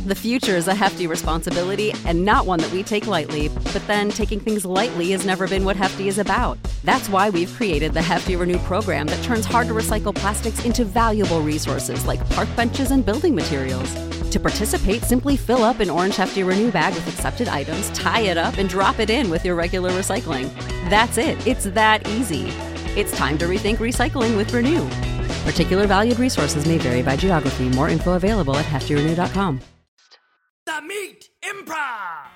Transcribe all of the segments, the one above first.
The future is a hefty responsibility and not one that we take lightly. But then taking things lightly has never been what Hefty is about. That's why we've created the Hefty Renew program that turns hard-to-recycle plastics into valuable resources like park benches and building materials. To participate, simply fill up an orange Hefty Renew bag with accepted items, tie it up, and drop it in with your regular recycling. That's it. It's that easy. It's time to rethink recycling with Renew. Particular valued resources may vary by geography. More info available at heftyrenew.com. The Meat Improv!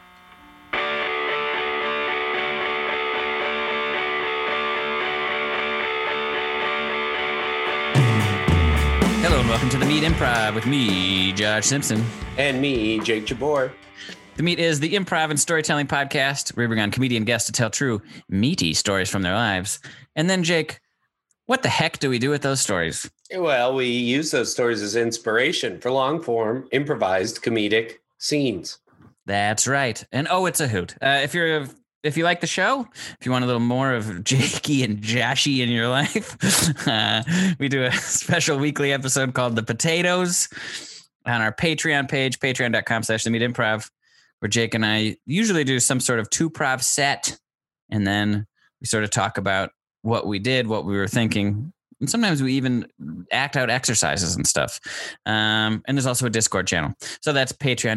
Hello and welcome to The Meat Improv with me, Josh Simpson. And me, Jake Jabor. The Meat is the improv and storytelling podcast where we bring on comedian guests to tell true, meaty stories from their lives. And then, Jake, what the heck do we do with those stories? Well, we use those stories as inspiration for long-form, improvised, comedic scenes. That's right. And it's a hoot. If you like the show, if you want a little more of Jakey and Joshy in your life, we do a special weekly episode called The Potatoes on our Patreon page, patreon.com/themeatimprov, where Jake and I usually do some sort of two-prov set, and then we sort of talk about what we did, what we were thinking, and sometimes we even act out exercises and stuff. And there's also a Discord channel. So that's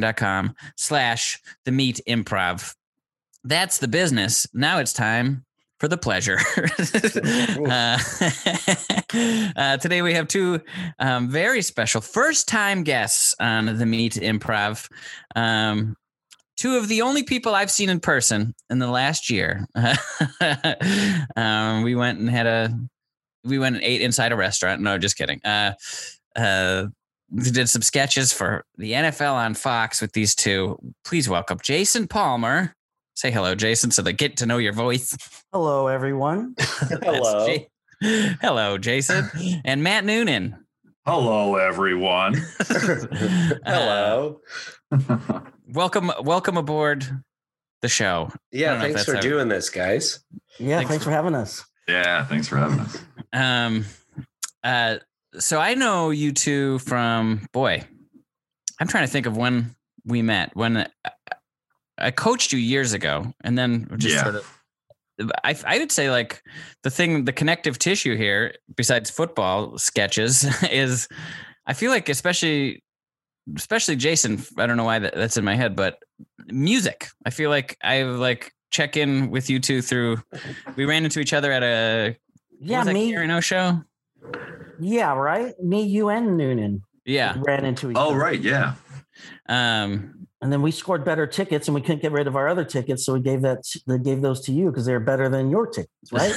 patreon.com/themeatimprov. That's the business. Now it's time for the pleasure. Today we have two very special first-time guests on the Meat Improv. Two of the only people I've seen in person in the last year. We went and ate inside a restaurant. No, just kidding. We did some sketches for the NFL on Fox with these two. Please welcome Jason Palmer. Say hello, Jason, so they get to know your voice. Hello, everyone. Hello. Hello, Jason. And Matt Noonan. Hello, everyone. Hello. Welcome aboard the show. Yeah, thanks for doing this, guys. Yeah, thanks for having us. Yeah, thanks for having us. So I know you two from, I'm trying to think of when we met. When I coached you years ago, and then just sort of, I would say like the connective tissue here, besides football sketches, is I feel like especially Jason, I don't know why that's in my head, but music. I feel like I check in with you two we ran into each other at a Karen O show. Yeah, right. Me, you, and Noonan. Yeah, ran into each other. Oh, right, yeah. And then we scored better tickets, and we couldn't get rid of our other tickets, so we gave those to you because they're better than your tickets, right?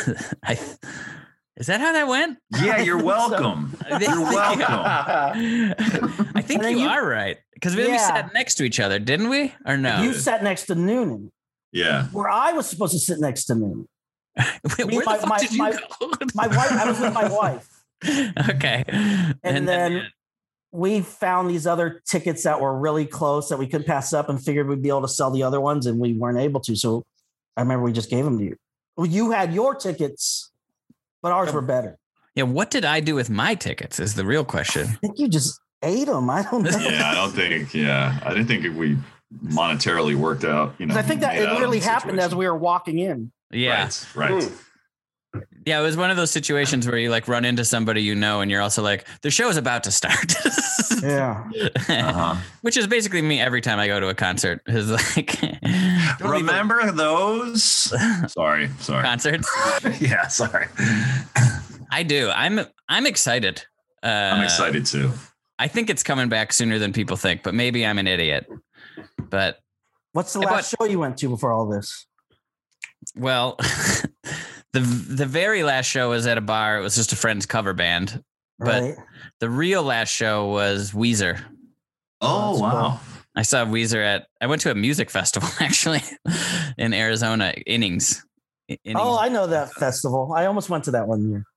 Is that how that went? Yeah, you're welcome. You're welcome. I think you are right. Because we sat next to each other, didn't we? Or no? You sat next to Noonan. Yeah. Where I was supposed to sit next to Noonan. Where the fuck did you go? My wife. I was with my wife. Okay. And then we found these other tickets that were really close that we couldn't pass up and figured we'd be able to sell the other ones, and we weren't able to. So I remember we just gave them to you. Well, you had your tickets, but ours were better. Yeah, what did I do with my tickets is the real question. I think you just ate them. I don't know. Yeah, I didn't think we monetarily worked out. I think that it literally happened as we were walking in. Yeah. Right. Yeah, it was one of those situations where you run into somebody and you're also like, the show is about to start. Yeah. Uh-huh. Which is basically me every time I go to a concert. Is like, remember those? Sorry. Concerts? Yeah, sorry. I do. I'm excited. I'm excited too. I think it's coming back sooner than people think, but maybe I'm an idiot. But what's the last show you went to before all this? Well, the very last show was at a bar. It was just a friend's cover band. But the real last show was Weezer. Oh, wow. Cool. I saw Weezer I went to a music festival actually in Arizona, Innings. Oh, I know that festival. I almost went to that one year.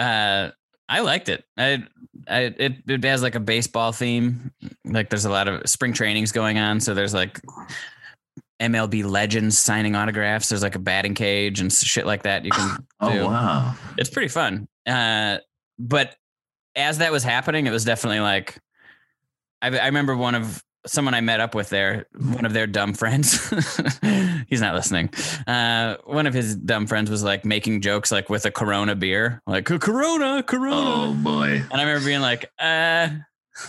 I liked it. It has like a baseball theme. Like there's a lot of spring trainings going on. So there's like MLB legends signing autographs. There's like a batting cage and shit like that you can do. Oh, wow. It's pretty fun. But as that was happening, it was definitely like, I remember one of someone I met up with there, one of their dumb friends, he's not listening. One of his dumb friends was like making jokes like with a Corona beer, like Corona. Oh boy. And I remember being like, I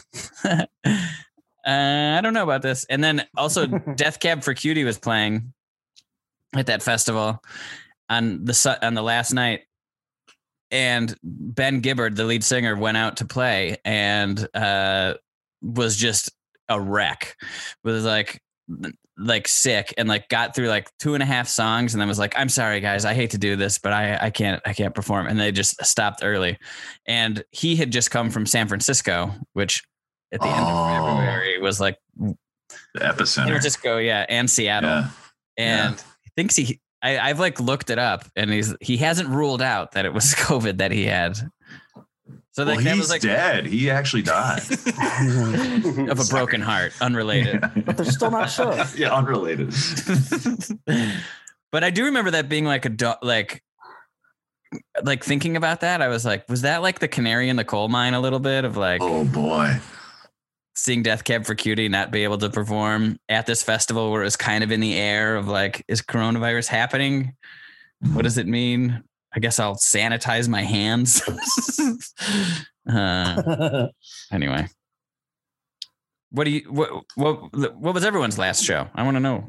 don't know about this. And then also Death Cab for Cutie was playing at that festival on the last night. And Ben Gibbard, the lead singer, went out to play and was just a wreck. Was like sick and like got through like 2.5 songs and then was like, I'm sorry guys, I hate to do this, but I can't perform. And they just stopped early. And he had just come from San Francisco, which at the end of February was like the epicenter. San Francisco, yeah, and Seattle. Yeah. And he thinks I've like looked it up and he hasn't ruled out that it was COVID that he had. So like, that he's was like dead. He actually died of a broken heart, unrelated. But they're still not sure. Yeah, unrelated. But I do remember that being like like thinking about that. I was like, was that like the canary in the coal mine a little bit of like, oh boy, seeing Death Cab for Cutie not be able to perform at this festival where it was kind of in the air of like, is coronavirus happening? What does it mean? I guess I'll sanitize my hands. Anyway, what was everyone's last show? I want to know.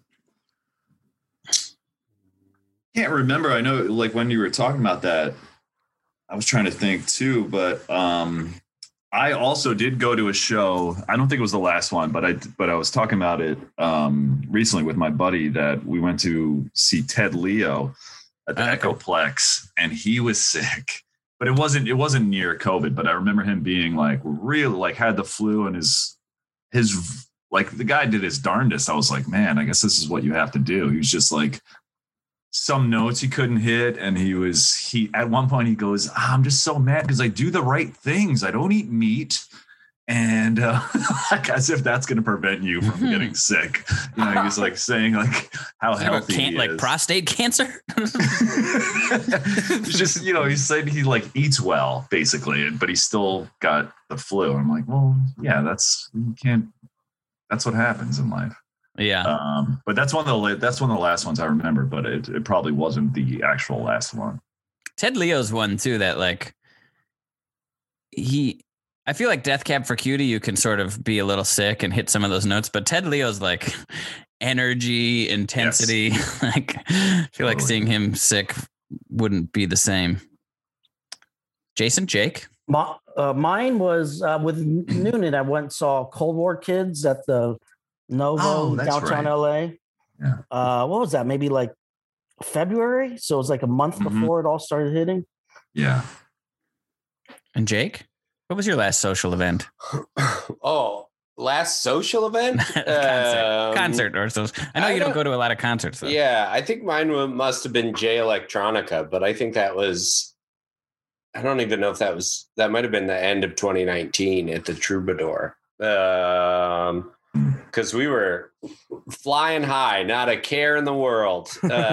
Can't remember. I know like when you were talking about that, I was trying to think too, but I also did go to a show. I don't think it was the last one, but I was talking about it recently with my buddy that we went to see Ted Leo at the Echoplex, and he was sick. But it wasn't near COVID. But I remember him being like really like had the flu, and his like the guy did his darndest. I was like, man, I guess this is what you have to do. He was just like some notes he couldn't hit, and he at one point he goes, I'm just so mad because I do the right things. I don't eat meat, and like as if that's going to prevent you from getting sick. You know, he's like saying like how healthy he is. Like prostate cancer. It's just, you know, he's saying he like eats well basically, but he still got the flu. I'm like, well, yeah, that's what happens in life. Yeah. But that's one of the last ones I remember, but it probably wasn't the actual last one. Ted Leo's one too, that like I feel like Death Cab for Cutie, you can sort of be a little sick and hit some of those notes, but Ted Leo's like energy, intensity. Yes. Like I feel like seeing him sick wouldn't be the same. Jason, Jake? Mine was with Noonan. I went and saw Cold War Kids at the Novo downtown LA. Yeah. What was that? Maybe like February. So it was like a month before it all started hitting. Yeah. And Jake, what was your last social event? Last social event? Concert or social. I know you don't go to a lot of concerts though. Yeah, I think mine must have been J Electronica, but I think that was, I don't even know if that might have been the end of 2019 at the Troubadour. Because we were flying high, not a care in the world.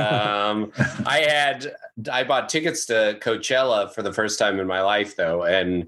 I bought tickets to Coachella for the first time in my life, though, and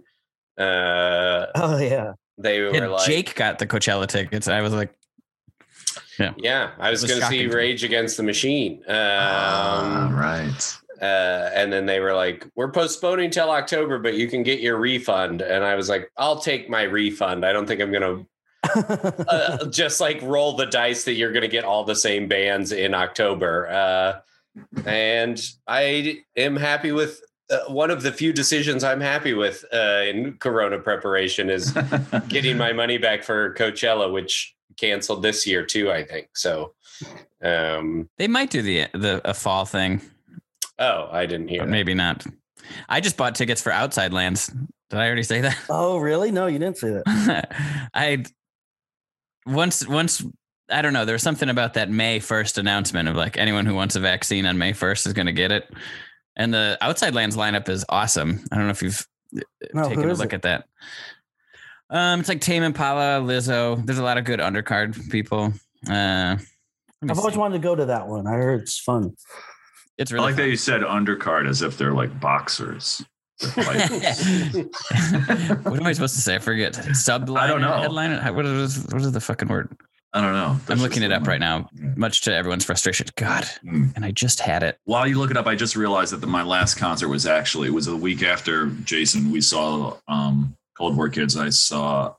they were like, Jake got the Coachella tickets. I was like, yeah, I was going to see Rage Against the Machine. Right. And then they were like, we're postponing till October, but you can get your refund. And I was like, I'll take my refund. I don't think I'm going to just like roll the dice that you're going to get all the same bands in October. And I am happy with one of the few decisions I'm happy with in Corona preparation is getting my money back for Coachella, which canceled this year too, I think. So they might do a fall thing. Oh, I didn't hear. But maybe not. I just bought tickets for Outside Lands. Did I already say that? Oh, really? No, you didn't say that. Once I don't know, there was something about that May 1st announcement of like anyone who wants a vaccine on May 1st is going to get it. And the Outside Lands lineup is awesome. I don't know if you've taken a look at that. It's like Tame Impala, Lizzo. There's a lot of good undercard people. I've always wanted to go to that one. I heard it's fun. It's really I like fun. that you said undercard as if they're like boxers. What am I supposed to say? I forget. Subline. I don't know. Headline. What is the fucking word? I don't know. I'm looking it up right now, much to everyone's frustration. God, and I just had it. While you look it up, I just realized that my last concert was it was a week after Jason. We saw Cold War Kids. I saw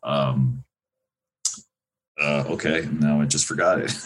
okay, now I just forgot it.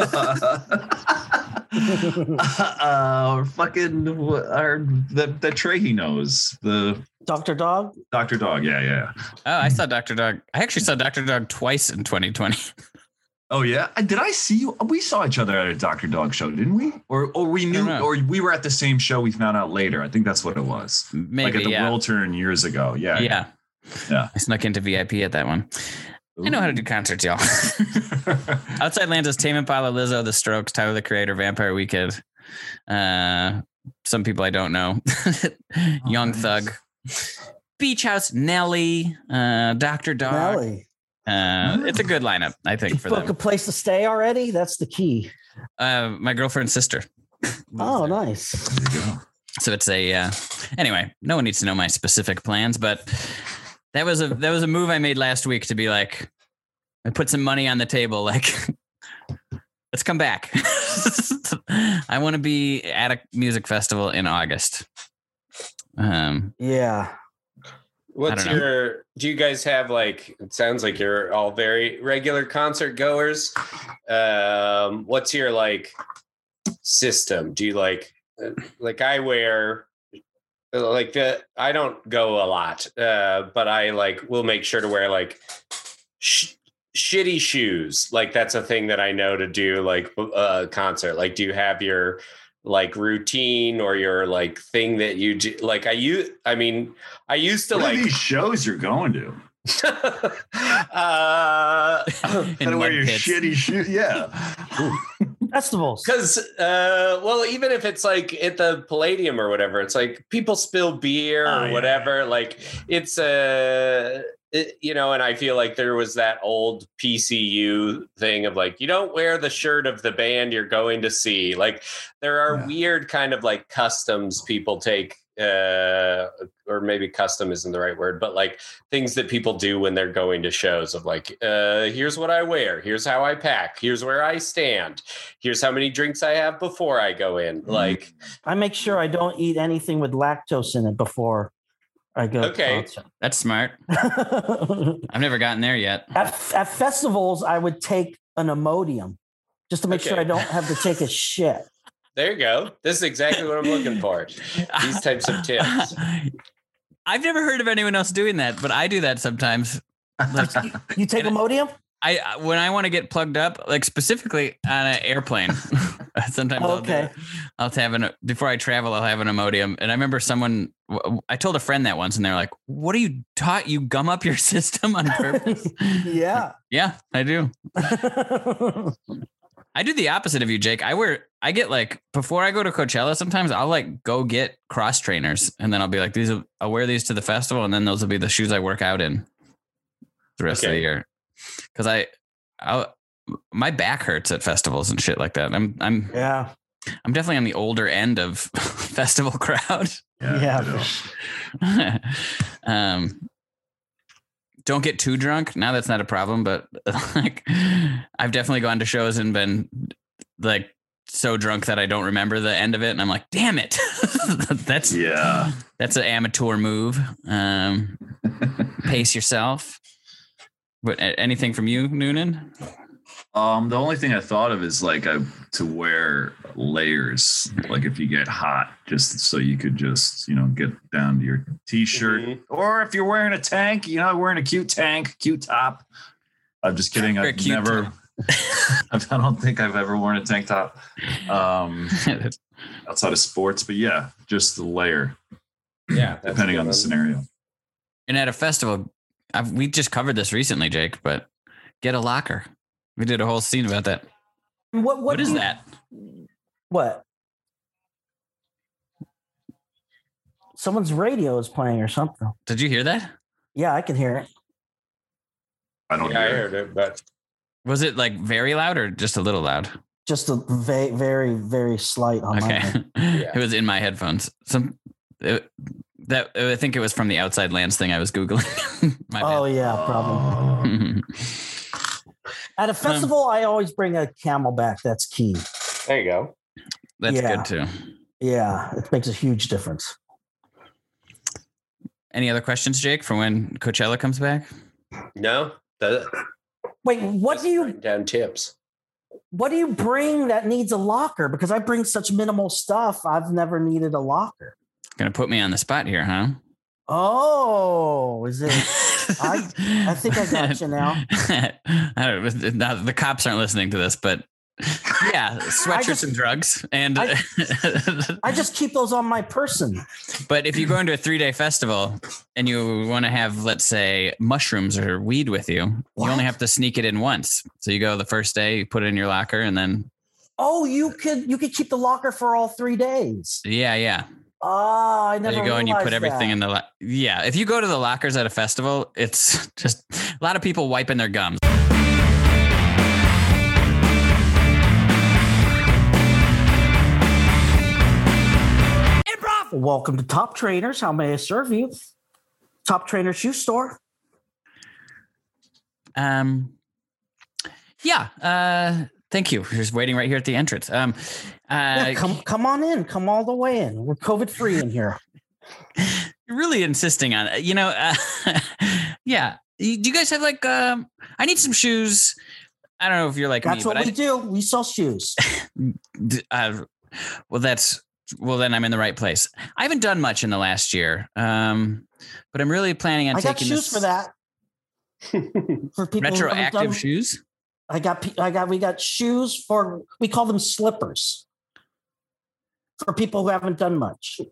The Trahey knows the Dr. Dog. Dr. Dog. Yeah. Oh, I saw Dr. Dog. I actually saw Dr. Dog twice in 2020. Oh yeah, did I see you? We saw each other at a Dr. Dog show, didn't we? Or we knew, or we were at the same show. We found out later. I think that's what it was. Maybe, like at the World Turn years ago. Yeah. I snuck into VIP at that one. I know how to do concerts, y'all. Outside Lands, Tame Impala, Lizzo, The Strokes, Tyler the Creator, Vampire Weekend. Some people I don't know. Young Thug, Beach House, Nelly, Dr. Dog. Nelly. It's a good lineup, I think, Did for you book them. a place to stay already? That's the key. My girlfriend's sister. Oh, nice. There you go. So it's a anyway, no one needs to know my specific plans, but that was a move I made last week to be like, I put some money on the table, like, let's come back. I want to be at a music festival in August. Yeah. What's do you guys have, like, it sounds like you're all very regular concert goers. What's your, like, system? Do you like I wear, like, I don't go a lot, but I will make sure to wear like shitty shoes. Like, that's a thing that I know to do, like, a concert. Like, do you have your like routine or your like thing that you do? Like, I used to What like are these shows you're going to. In wear your pits. shitty shoes. Yeah. Festivals. Because, well, even if it's like at the Palladium or whatever, it's like people spill beer or whatever. Like, it's and I feel like there was that old PCU thing of like, you don't wear the shirt of the band you're going to see. Like, there are weird kind of like customs people take, or maybe custom isn't the right word, but like things that people do when they're going to shows of like, here's what I wear. Here's how I pack. Here's where I stand. Here's how many drinks I have before I go in. Like, I make sure I don't eat anything with lactose in it before I go. Okay. That's smart. I've never gotten there yet. At festivals, I would take an Imodium just to make sure I don't have to take a shit. there you go. This is exactly what I'm looking for. These types of tips. I've never heard of anyone else doing that, but I do that sometimes. Like, You take Imodium? when I want to get plugged up, like specifically on an airplane, sometimes I'll have before I travel, I'll have an Imodium. And I remember I told a friend that once and they're like, what are you taught? You gum up your system on purpose? Yeah. Yeah, I do. I do the opposite of you, Jake. I get like, before I go to Coachella, sometimes I'll like go get cross trainers and then I'll be like, I'll wear these to the festival. And then those will be the shoes I work out in the rest of the year. Cause my back hurts at festivals and shit like that. I'm definitely on the older end of festival crowd. Yeah. Don't get too drunk. Now that's not a problem, but like I've definitely gone to shows and been like so drunk that I don't remember the end of it. And I'm like, damn it. That's an amateur move. Pace yourself. But anything from you, Noonan? The only thing I thought of is like to wear layers, like if you get hot, just so you could just, get down to your t-shirt, or if you're wearing a tank, wearing a cute tank, cute top. I'm just kidding. I don't think I've ever worn a tank top outside of sports, but yeah, just the layer. Yeah. Depending on the scenario. And at a festival, we just covered this recently, Jake, but get a locker. We did a whole scene about that. What is that? What? Someone's radio is playing or something. Did you hear that? Yeah, I can hear it. I don't hear I heard it, but Was it like very loud or just a little loud? Just a very, very slight on my Okay. end. It was in my headphones. That I think it was from the Outside Lands thing I was Googling. My Oh bad. yeah, probably. At a festival, I always bring a Camelback. That's key. There you go. That's Yeah. good too. Yeah, it makes a huge difference. Any other questions, Jake, for when Coachella comes back? No, Wait, what do you write down tips. bring that needs a locker? Because I bring such minimal stuff. I've never needed a locker. Gonna put me on the spot here, huh? Oh, is it? I think I got you now. I don't know. The cops aren't listening to this, but yeah, sweatshirts and drugs. And I just keep those on my person. but if you go into a 3-day festival and you want to have, let's say, mushrooms or weed with you, What? you only have to sneak it in once. So you go the first day, you put it in your locker, and then Oh, you could keep the locker for all 3 days. yeah. Oh, I never There you go, and you put realized everything that. in the yeah. If you go to the lockers at a festival, it's just a lot of people wiping their gums. Improv! Welcome to Top Trainers. How may I serve you? Top Trainer Shoe Store. Thank you. We're just waiting right here at the entrance. Yeah, come on in. Come all the way in. We're COVID free in here. You're really insisting on it. Yeah. Do you guys have like, I need some shoes. I don't know if you're like That's me, what we do. We sell shoes. Well, then I'm in the right place. I haven't done much in the last year. But I'm really planning on I got taking shoes for that. For people who haven't retroactive done- shoes. we got shoes for, we call them slippers for people who haven't done much.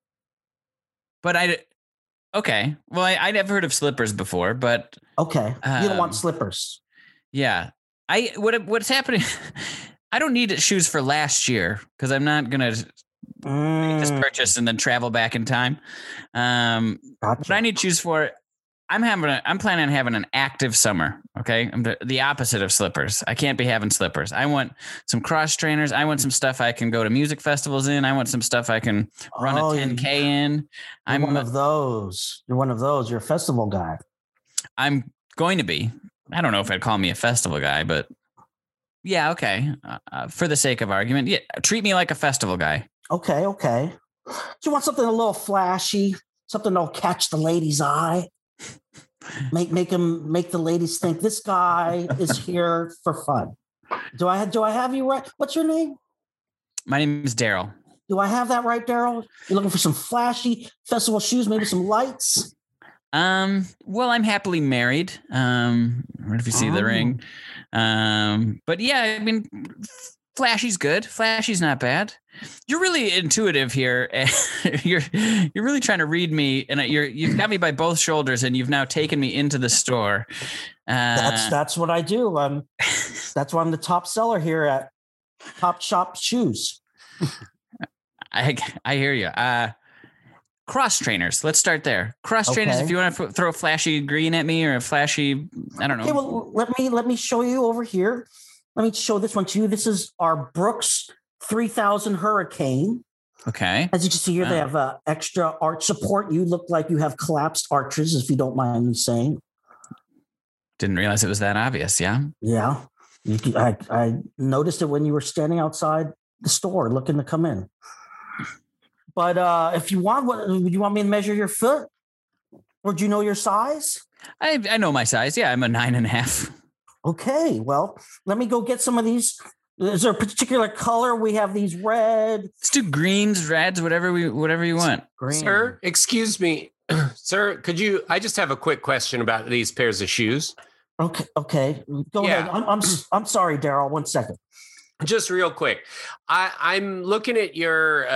But okay. Well, I'd never heard of slippers before, but Okay. You don't want Um, slippers. yeah, what's happening? I don't need shoes for last year because I'm not gonna make this purchase and then travel back in time. But Gotcha. I need shoes for. I'm planning on having an active summer. Okay, I'm the opposite of slippers. I can't be having slippers. I want some cross trainers. I want some stuff I can go to music festivals in. I want some stuff I can run Oh, a 10K in. You're one of those. You're one of those. You're a festival guy. I'm going to be. I don't know if I'd call me a festival guy, but yeah, okay. For the sake of argument, yeah, treat me like a festival guy. Okay. Do you want something a little flashy? Something that'll catch the lady's eye? Make the ladies think this guy is here for fun. Do I have you right? What's your name? My name is Daryl. Do I have that right, Daryl? You're looking for some flashy festival shoes, maybe some lights? Well, I'm happily married. What if you see the ring? But yeah, I mean, flashy's good. Flashy's not bad. You're really intuitive here. You're really trying to read me, and you've got me by both shoulders, and you've now taken me into the store. That's what I do. That's why I'm the top seller here at Top Shop Shoes. I hear you. Cross trainers. Let's start there. Cross trainers. Okay. If you want to throw a flashy green at me or a flashy, I don't know. Okay, well, let me show you over here. Let me show this one to you. This is our Brooks 3000 Hurricane. Okay. As you can see here, they have extra arch support. You look like you have collapsed arches, if you don't mind me saying. Didn't realize it was that obvious. Yeah. Yeah. I noticed it when you were standing outside the store looking to come in. But if you want, would you want me to measure your foot? Or do you know your size? I know my size. Yeah, I'm a 9.5. Okay, well, let me go get some of these. Is there a particular color? We have these red, Let's do greens, reds, whatever you want. green. Sir, excuse me. Sir, I just have a quick question about these pairs of shoes. Okay. Go Yeah. ahead. I'm sorry, Daryl. 1 second. Just real quick. I'm looking at your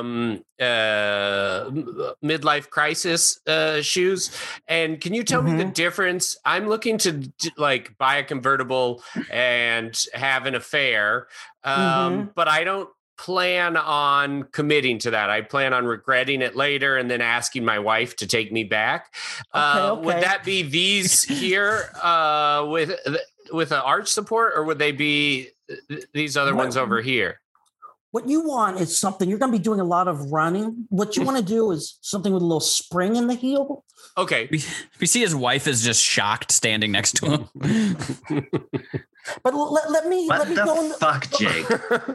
midlife crisis shoes. And can you tell me the difference? I'm looking to like buy a convertible and have an affair. But I don't plan on committing to that. I plan on regretting it later and then asking my wife to take me back. Okay. Would that be these here with an arch support, or would they be these other ones over here? What you want is something, you're going to be doing a lot of running. What you want to do is something with a little spring in the heel. Okay. We see his wife is just shocked standing next to him. But let me What go in the fuck, Jake?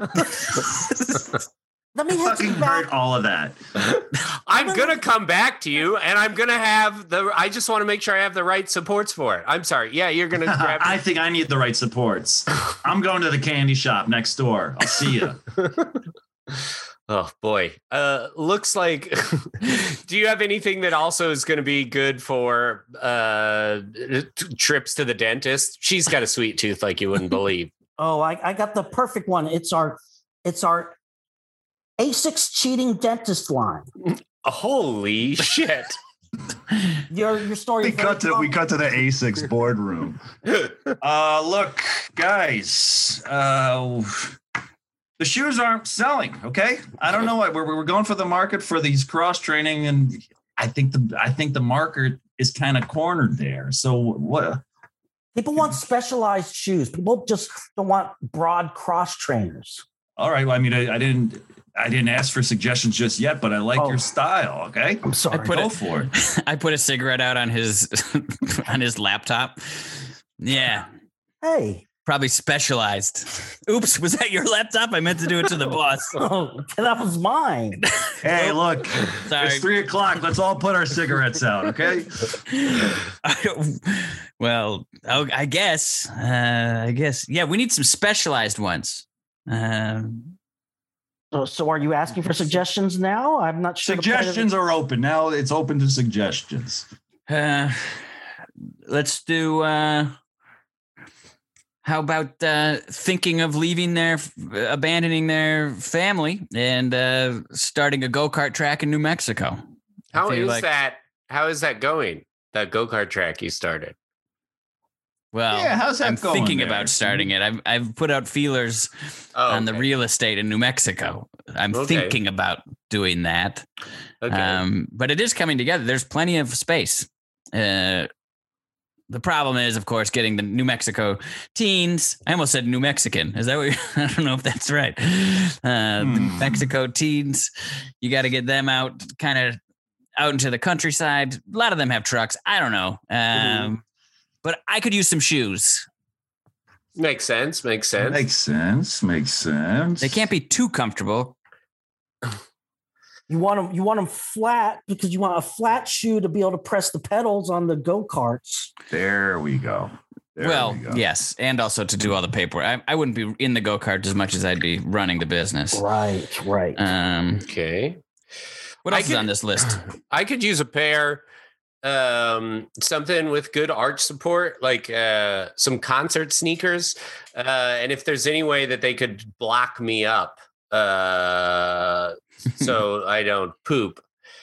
let me head Fucking back. heard all of that. I'm going to come back to you, and I'm going to have I just want to make sure I have the right supports for it. I'm sorry. Yeah, you're going to grab I think I need the right supports. I'm going to the candy shop next door. I'll see you. Oh boy. Looks like do you have anything that also is going to be good for trips to the dentist? She's got a sweet tooth like you wouldn't believe. Oh, I got the perfect one. It's our Asics cheating dentist line. Holy shit. Your story. We cut to the Asics boardroom. Look, guys. The shoes aren't selling. Okay, I don't know what we're going for the market for these cross training, and I think the market is kind of cornered there. So what? People want specialized shoes. People just don't want broad cross trainers. All right. Well, I mean, I didn't ask for suggestions just yet, but I like your style. Okay, I'm sorry. Go for it. I put a cigarette out on his on his laptop. Yeah, Hey. probably specialized. Oops, was that your laptop? I meant to do it to the boss. Oh, that was mine. Hey, look, Sorry. it's 3:00. Let's all put our cigarettes out. Okay. Well, I guess. Yeah, we need some specialized ones. So are you asking for suggestions now? I'm not sure. Suggestions are open now. It's open to suggestions. Let's do. How about thinking of abandoning their family and starting a go-kart track in New Mexico? How is that going? That go-kart track you started? Well, Yeah, how's that I'm going thinking there? about starting it. I've put out feelers on the real estate in New Mexico. I'm thinking about doing that. Okay. But it is coming together. There's plenty of space. The problem is, of course, getting the New Mexico teens. I almost said New Mexican. Is that what I don't know if that's right. The New Mexico teens, you got to get them out into the countryside. A lot of them have trucks. I don't know. But I could use some shoes. Makes sense. Makes sense. They can't be too comfortable. You want them flat because you want a flat shoe to be able to press the pedals on the go-karts. There we go. Yes. And also to do all the paperwork. I wouldn't be in the go-kart as much as I'd be running the business. Right. Okay. What else is on this list? I could use a pair, something with good arch support, like some concert sneakers. And if there's any way that they could block me up, so I don't poop.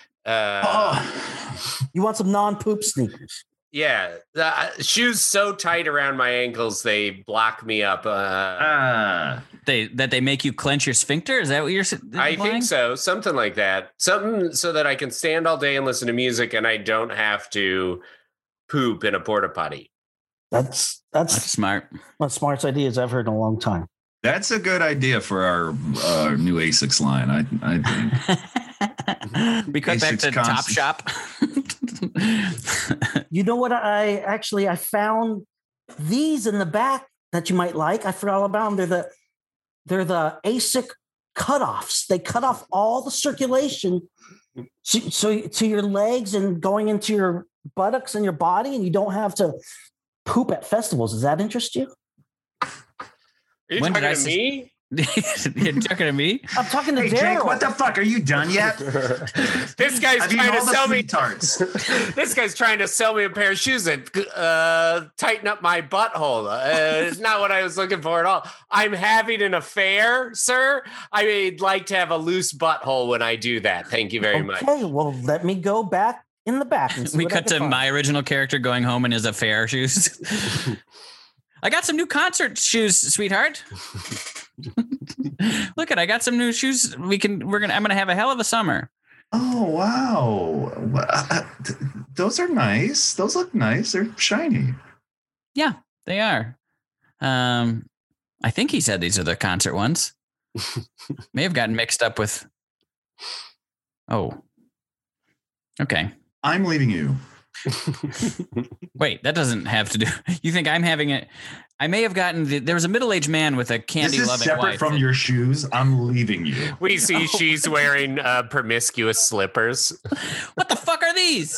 You want some non-poop sneakers. Yeah. The shoes so tight around my ankles, they block me up. They make you clench your sphincter? Is that what you're I think so. Something like that. Something so that I can stand all day and listen to music and I don't have to poop in a porta potty. That's smart. one of the smartest ideas I've heard in a long time. That's a good idea for our new Asics line. I think. We cut back to Top Shop. You know what? I found these in the back that you might like. I forgot all about them. They're the ASIC cutoffs. They cut off all the circulation so to your legs and going into your buttocks and your body, and you don't have to poop at festivals. Does that interest you? Are you talking to me? You're talking to me? I'm talking to Hey, Daryl. Jake, what the fuck? Are you done yet? This guy's I've eaten trying to all the sell me sweet tarts. This guy's trying to sell me a pair of shoes that tighten up my butthole. It's not what I was looking for at all. I'm having an affair, sir. I'd like to have a loose butthole when I do that. Thank you very much. Okay, well, let me go back in the back. And see We what I cut can to find. my original character going home in his affair shoes. I got some new concert shoes, sweetheart. Look I got some new shoes. I'm gonna have a hell of a summer. Oh wow, those are nice. Those look nice. They're shiny. Yeah, they are. I think he said these are the concert ones. May have gotten mixed up with. Oh. Okay. I'm leaving you. Wait, that doesn't have to do. You think I'm having it? I may have gotten. There was a middle-aged man with a candy This is loving separate wife. from your shoes. I'm leaving you. We see she's wearing promiscuous slippers. What the fuck are these?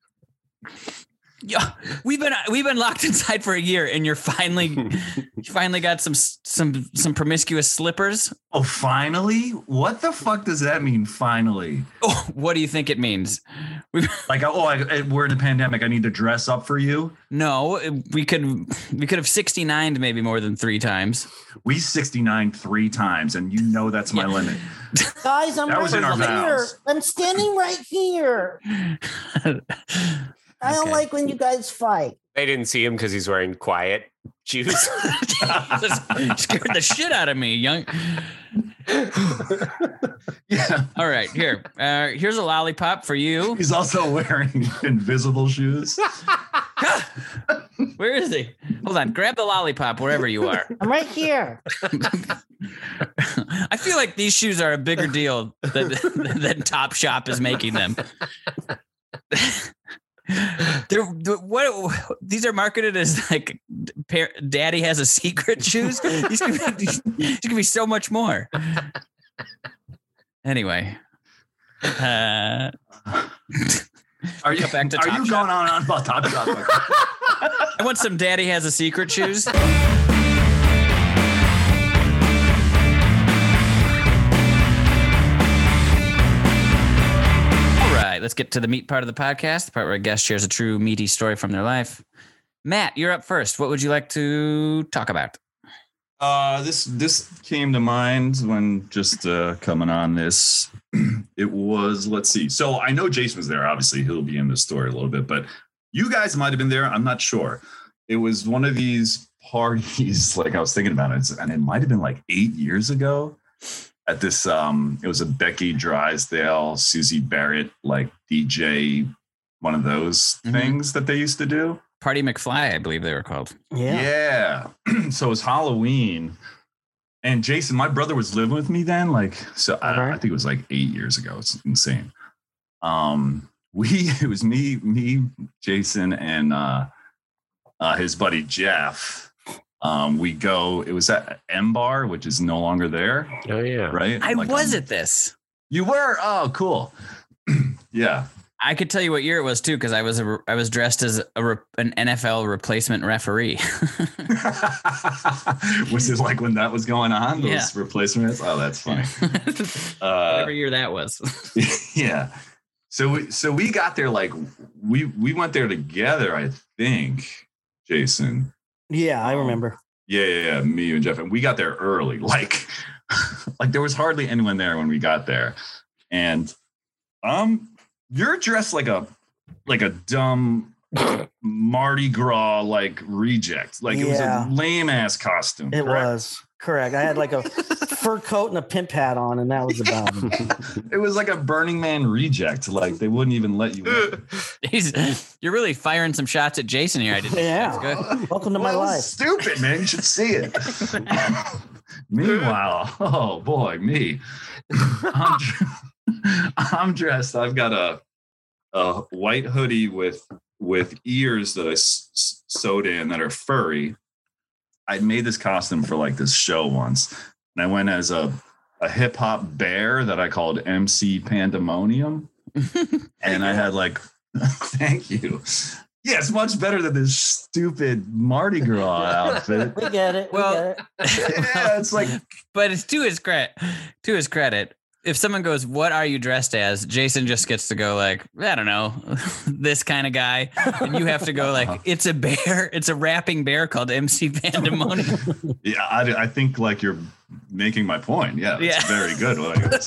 Yeah, we've been locked inside for a year, and you finally got some promiscuous slippers. Oh, finally? What the fuck does that mean? Finally? Oh, what do you think it means? Like, we're in a pandemic. I need to dress up for you. No, we could have 69'd maybe more than 3 times. We 69 3 times, and you know that's my limit. Guys, I'm That was in our right here. vows. I'm standing right here. I don't Okay. like when you guys fight. They didn't see him because he's wearing quiet shoes. Jesus, scared the shit out of me, young. Yeah. All right, here's a lollipop for you. He's also wearing invisible shoes. Where is he? Hold on, grab the lollipop wherever you are. I'm right here. I feel like these shoes are a bigger deal than Topshop is making them. These are marketed as like Daddy has a secret shoes. These could be so much more. Anyway, Are you back to Are you Topshop. going on about Topshop? I want some Daddy has a secret shoes. Let's get to the meat part of the podcast, the part where a guest shares a true meaty story from their life. Matt, you're up first. What would you like to talk about? This came to mind when just coming on this. It was, let's see. So I know Jason was there. Obviously, he'll be in the story a little bit, but you guys might have been there. I'm not sure. It was one of these parties, like I was thinking about it, and it might have been like 8 years ago. At this, it was a Becky Drysdale, Susie Barrett, like DJ, one of those things that they used to do. Party McFly, I believe they were called. Yeah. So it was Halloween. And Jason, my brother was living with me then. Like, so I think it was like 8 years ago. It's insane. It was me, Jason, and his buddy Jeff. It was at M Bar, which is no longer there. Oh yeah. Right. I was at this. You were? Oh, cool. Yeah. I could tell you what year it was too, because I was dressed as an NFL replacement referee. Was it like when that was going on? Those replacements? Oh, that's funny. Whatever year that was. Yeah. So we got there, like we went there together, I think, Jason. Yeah, I remember. Yeah. Me, you, and Jeff, and we got there early. Like there was hardly anyone there when we got there, and you're dressed like a dumb Mardi Gras like reject. Like it was a lame ass costume. It was correct. I had like a fur coat and a pimp hat on, and that was about it. It was like a Burning Man reject. Like they wouldn't even let you in. You're really firing some shots at Jason here. I didn't. Yeah. That's good. Welcome to my life. Stupid, man. You should see it. Meanwhile, oh boy, me. I'm dressed. I've got a white hoodie with ears that I sewed in that are furry. I made this costume for like this show once, and I went as a hip hop bear that I called MC Pandemonium, and I had like, thank you. Yeah, it's much better than this stupid Mardi Gras outfit. We get it. Well, Yeah, it's like, but it's to his credit. If someone goes, "What are you dressed as?" Jason just gets to go like, "I don't know, this kind of guy," and you have to go like, "It's a bear. It's a rapping bear called MC Pandemonium." yeah, I think like you're making my point. Yeah, that's very good. What I gotta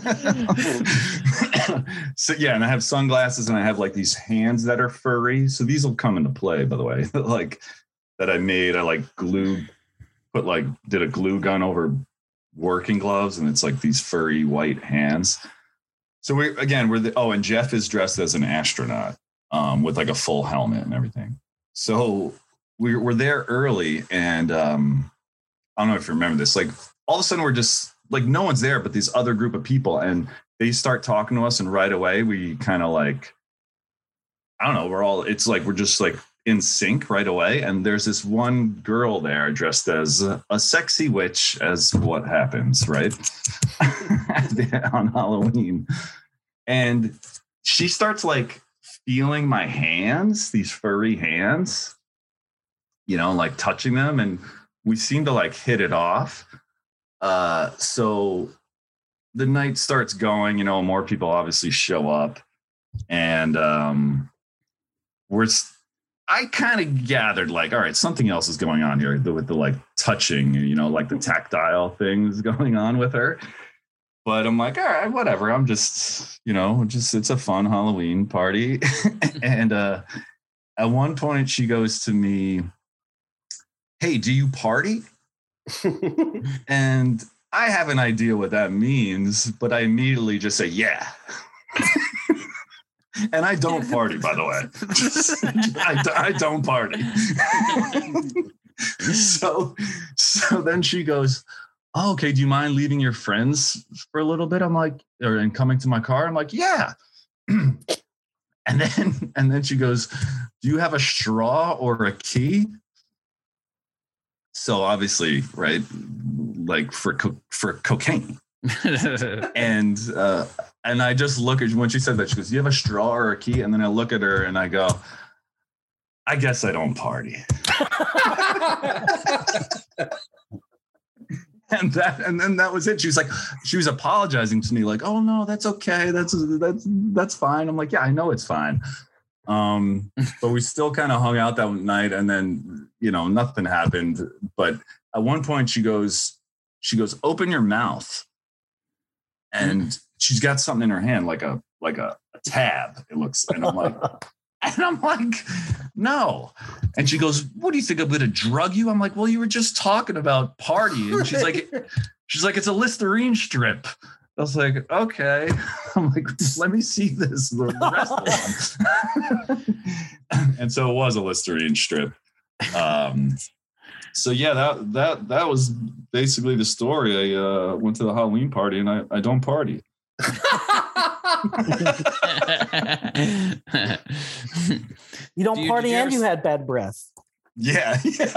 say. So yeah, and I have sunglasses, and I have like these hands that are furry. So these will come into play, by the way. Like that I made. I like did a glue gun over working gloves, and it's like these furry white hands. So and Jeff is dressed as an astronaut with like a full helmet and everything. So we're there early, and I don't know if you remember this, like all of a sudden we're just like no one's there, but these other group of people, and they start talking to us, and right away we kind of like, I don't know, it's like we're just like in sync right away. And there's this one girl there dressed as a sexy witch, as what happens, right? On Halloween. And she starts like feeling my hands, these furry hands, you know, like touching them. And we seem to like hit it off. So the night starts going, you know, more people obviously show up, and I kind of gathered like, all right, something else is going on here with the like touching, you know, like the tactile things going on with her. But I'm like, all right, whatever. I'm just, you know, it's a fun Halloween party. And at one point she goes to me, hey, do you party? And I have an idea what that means, but I immediately just say, yeah. And I don't party, by the way. I don't party. So then she goes, oh, okay, do you mind leaving your friends for a little bit? I'm like, and coming to my car? I'm like, yeah. And then she goes, do you have a straw or a key? So obviously, right, like for cocaine. And I just look at, when she said that, she goes, do you have a straw or a key? And then I look at her and I go, I guess I don't party. And then that was it. She was apologizing to me like, oh no, that's okay. That's fine. I'm like, yeah, I know it's fine. But we still kind of hung out that night, and then, you know, nothing happened. But at one point she goes, open your mouth. And she's got something in her hand, like a tab, it looks. And I'm like, no. And she goes, what do you think, I'm going to drug you? I'm like, well, you were just talking about party. And she's like, it's a Listerine strip. I was like, okay. I'm like, let me see this. The rest of them. And so it was a Listerine strip. So yeah, that was basically the story. I went to the Halloween party, and I don't party. You don't party, and you had bad breath. Yeah.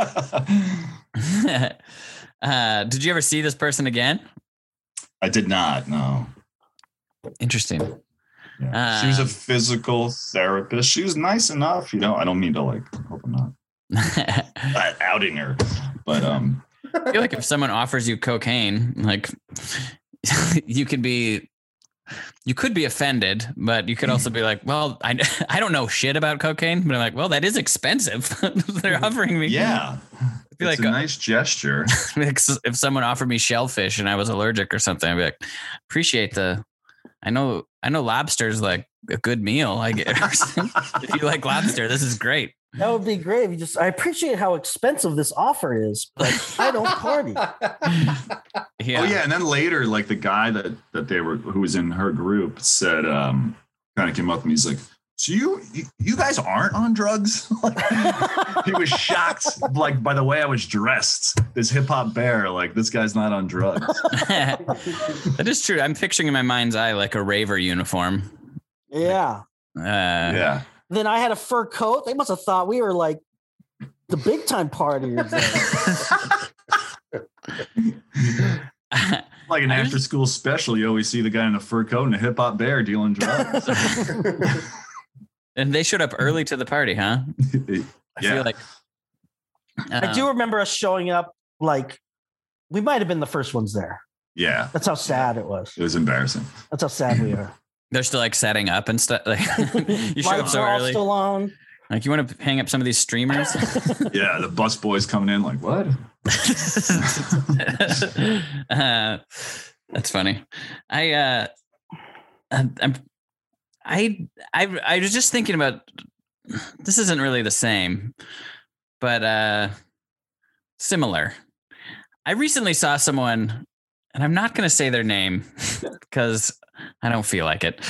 Did you ever see this person again? I did not. No. Interesting. Yeah. She was a physical therapist. She was nice enough, you know. I don't mean to like, hope I'm not outing her, but I feel like if someone offers you cocaine, like you could be offended, but you could also be like, well, I don't know shit about cocaine, but I'm like, well, that is expensive. They're offering me. Yeah. It's like a nice gesture. If someone offered me shellfish and I was allergic or something, I'd be like, appreciate I know lobster's like a good meal. I get if you like lobster, this is great. That would be great. If I appreciate how expensive this offer is, but I don't party. Yeah. Oh yeah. And then later, like the guy who was in her group said, kind of came up to me. He's like, so you guys aren't on drugs? He was shocked, like, by the way I was dressed. This hip hop bear, like, this guy's not on drugs. That is true. I'm picturing in my mind's eye like a raver uniform. Yeah. Yeah. Then I had a fur coat. They must have thought we were like the big time partiers. Like an after school special, you always see the guy in a fur coat and a hip hop bear dealing drugs. And they showed up early to the party, huh? I feel like I do remember us showing up, like we might have been the first ones there. Yeah. That's how sad it was. It was embarrassing. That's how sad we are. They're still like setting up and stuff. Like, you show up so early. Still on. Like, you want to hang up some of these streamers? Yeah, the bus boys coming in like, what? That's funny. I was just thinking about, this isn't really the same, but similar. I recently saw someone, and I'm not going to say their name because I don't feel like it.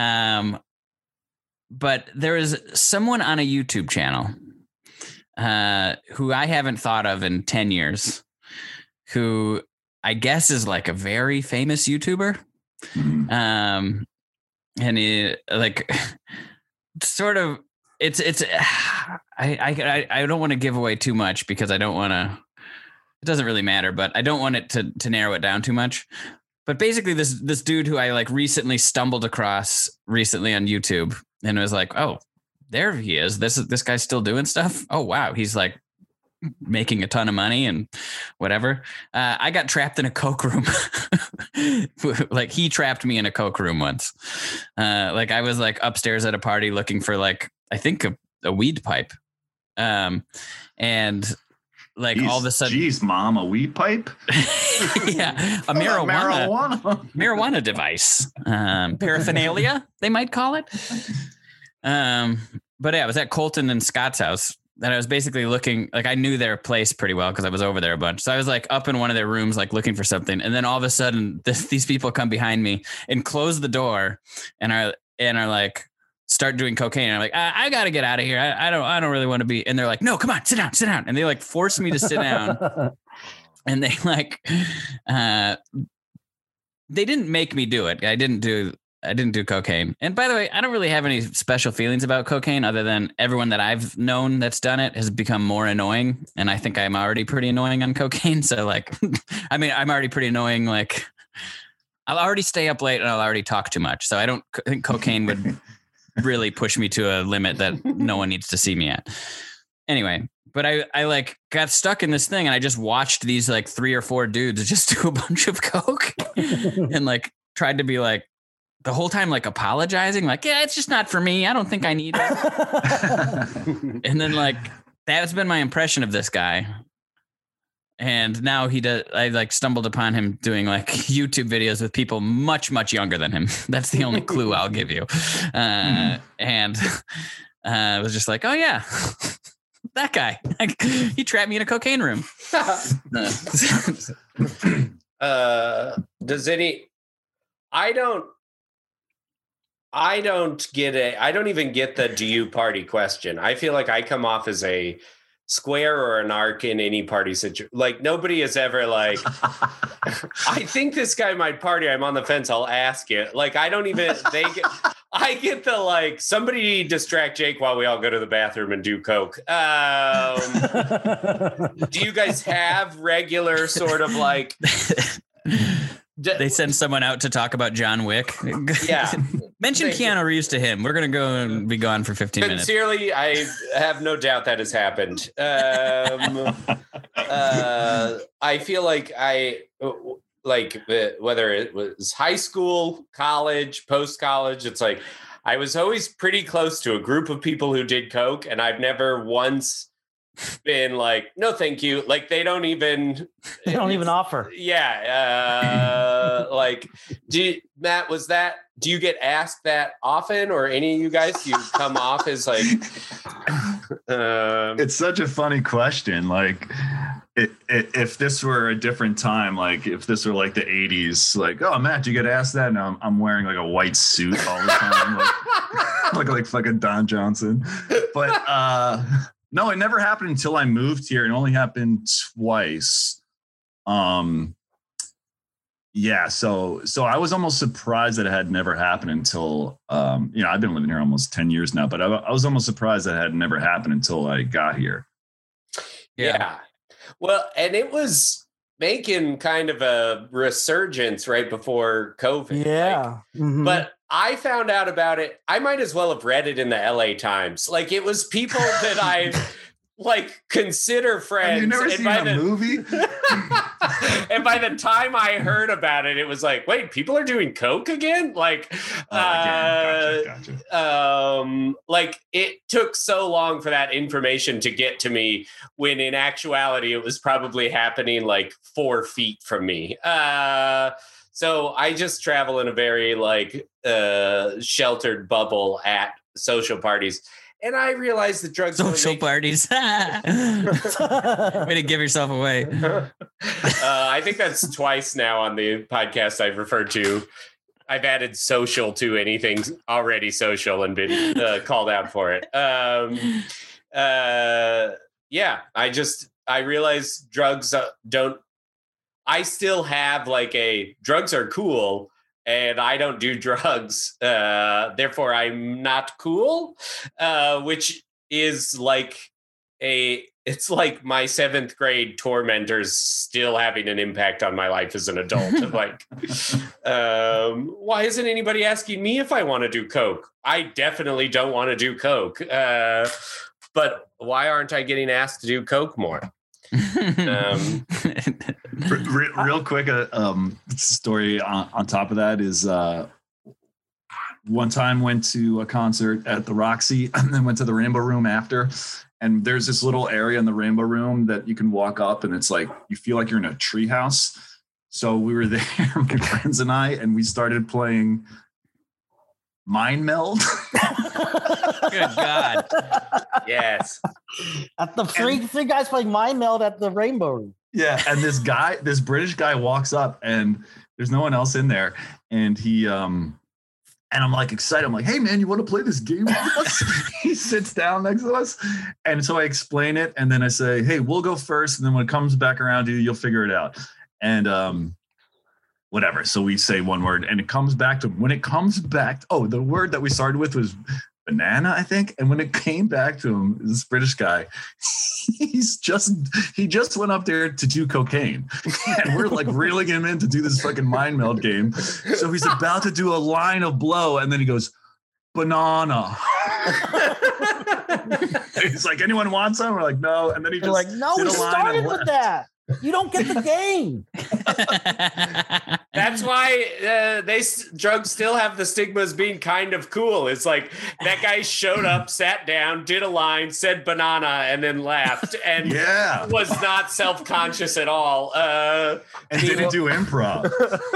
But there is someone on a YouTube channel who I haven't thought of in 10 years, who I guess is like a very famous YouTuber. And he like sort of it's I don't want to give away too much because I don't want to. It doesn't really matter, but I don't want it to narrow it down too much. But basically, this dude who I like recently stumbled across recently on YouTube and was like, oh, there he is. This guy's still doing stuff. Oh wow, he's like making a ton of money and whatever. I got trapped in a Coke room. Like he trapped me in a Coke room once. Like I was like upstairs at a party looking for like I think a weed pipe, and. Like all of a sudden, geez, mom, a weed pipe? Yeah, a marijuana device, paraphernalia, they might call it. But yeah, I was at Colton and Scott's house, and I was basically looking, like I knew their place pretty well because I was over there a bunch. So I was like up in one of their rooms, like looking for something, and then all of a sudden, these people come behind me and close the door, and are like. Start doing cocaine. And I'm like, I got to get out of here. I don't really want to be. And they're like, no, come on, sit down. And they like forced me to sit down. And they like, they didn't make me do it. I didn't do cocaine. And by the way, I don't really have any special feelings about cocaine other than everyone that I've known that's done it has become more annoying. And I think I'm already pretty annoying on cocaine. So like, I mean, I'm already pretty annoying. Like I'll already stay up late and I'll already talk too much. So I don't think cocaine would really push me to a limit that no one needs to see me at. Anyway, but I like got stuck in this thing and I just watched these like 3 or 4 dudes just do a bunch of coke and like tried to be like the whole time, like apologizing, like, yeah, it's just not for me. I don't think I need it. And then like, that's been my impression of this guy. And now he does. I like stumbled upon him doing like YouTube videos with people much, much younger than him. That's the only clue I'll give you. And I was just like, oh yeah, that guy. He trapped me in a cocaine room. Does any? I don't get it. I don't even get the do you party question. I feel like I come off as a square or an arc in any party situation. Like nobody is ever like, I think this guy might party. I'm on the fence. I'll ask it. Like, I don't even, I get the, like, somebody distract Jake while we all go to the bathroom and do coke. Do you guys have regular sort of like, they send someone out to talk about John Wick. Yeah. Mention Keanu Reeves to him. We're going to go and be gone for 15 minutes. Sincerely, I have no doubt that has happened. I feel like whether it was high school, college, post-college, it's like I was always pretty close to a group of people who did coke, and I've never once been like, no, thank you. Like they don't even offer. Yeah. Like, Matt, do you get asked that often, or any of you guys, do you come off as like, it's such a funny question. Like if this were a different time, like if this were like the 80s, like, oh, Matt, do you get asked that? And I'm wearing like a white suit all the time. like fucking Don Johnson. But, no, it never happened until I moved here. It only happened twice. Yeah, so I was almost surprised that it had never happened until I've been living here almost 10 years now, but I was almost surprised that it had never happened until I got here. Yeah. Well, and it was making kind of a resurgence right before COVID. Yeah. Like, but I found out about it. I might as well have read it in the LA Times. Like it was people that I like consider friends. Have you never seen a movie? And by the time I heard about it, it was like, wait, people are doing coke again? Like, Gotcha. Like it took so long for that information to get to me when in actuality, it was probably happening like 4 feet from me. So I just travel in a very like sheltered bubble at social parties. And I realized the drugs social parties. Way to give yourself away. I think that's twice now on the podcast I've referred to. I've added social to anything already social and been called out for it. Yeah, I realized drugs don't. I still have like a drugs are cool and I don't do drugs. Therefore, I'm not cool, which is like it's like my 7th grade tormentors still having an impact on my life as an adult. Like, why isn't anybody asking me if I want to do coke? I definitely don't want to do coke. But why aren't I getting asked to do coke more? Real quick, story on top of that is one time went to a concert at the Roxy and then went to the Rainbow Room after. And there's this little area in the Rainbow Room that you can walk up and it's like, you feel like you're in a treehouse. So we were there, my friends and I, and we started playing Mind Meld. Good God. Yes. At the three guys playing Mind Meld at the Rainbow Room. Yeah. And this British guy walks up and there's no one else in there. And he, and I'm like excited. I'm like, hey, man, you want to play this game with us? He sits down next to us. And so I explain it. And then I say, hey, we'll go first. And then when it comes back around to you, you'll figure it out. And whatever. So we say one word and it comes back to when it comes back. Oh, the word that we started with was banana, I think. And when it came back to him, this British guy, he just went up there to do cocaine. And we're like reeling him in to do this fucking Mind Meld game. So he's about to do a line of blow. And then he goes, banana. He's like, anyone want some? We're like, no. And then he just like, no, we started with that. You don't get the game. That's why drugs still have the stigma as being kind of cool. It's like that guy showed up, sat down, did a line, said banana, and then laughed, and was not self-conscious at all. And didn't do improv.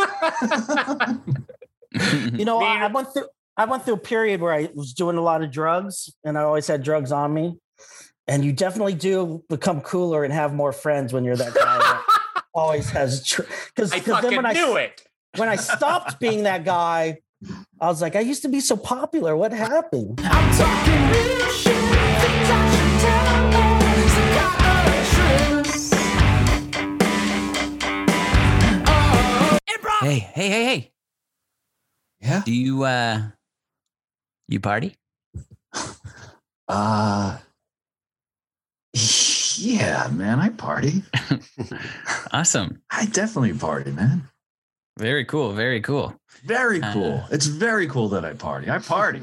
You know, I went through a period where I was doing a lot of drugs, and I always had drugs on me. And you definitely do become cooler and have more friends when you're that guy that always has. Because then when I stopped being that guy, I was like, I used to be so popular. What happened? I'm talking real shit. Things I should tell me. Hey. Yeah. Do you party? Yeah, man, I party. Awesome. I definitely party, man. Very cool. Very cool. Very cool. It's very cool that I party. I party.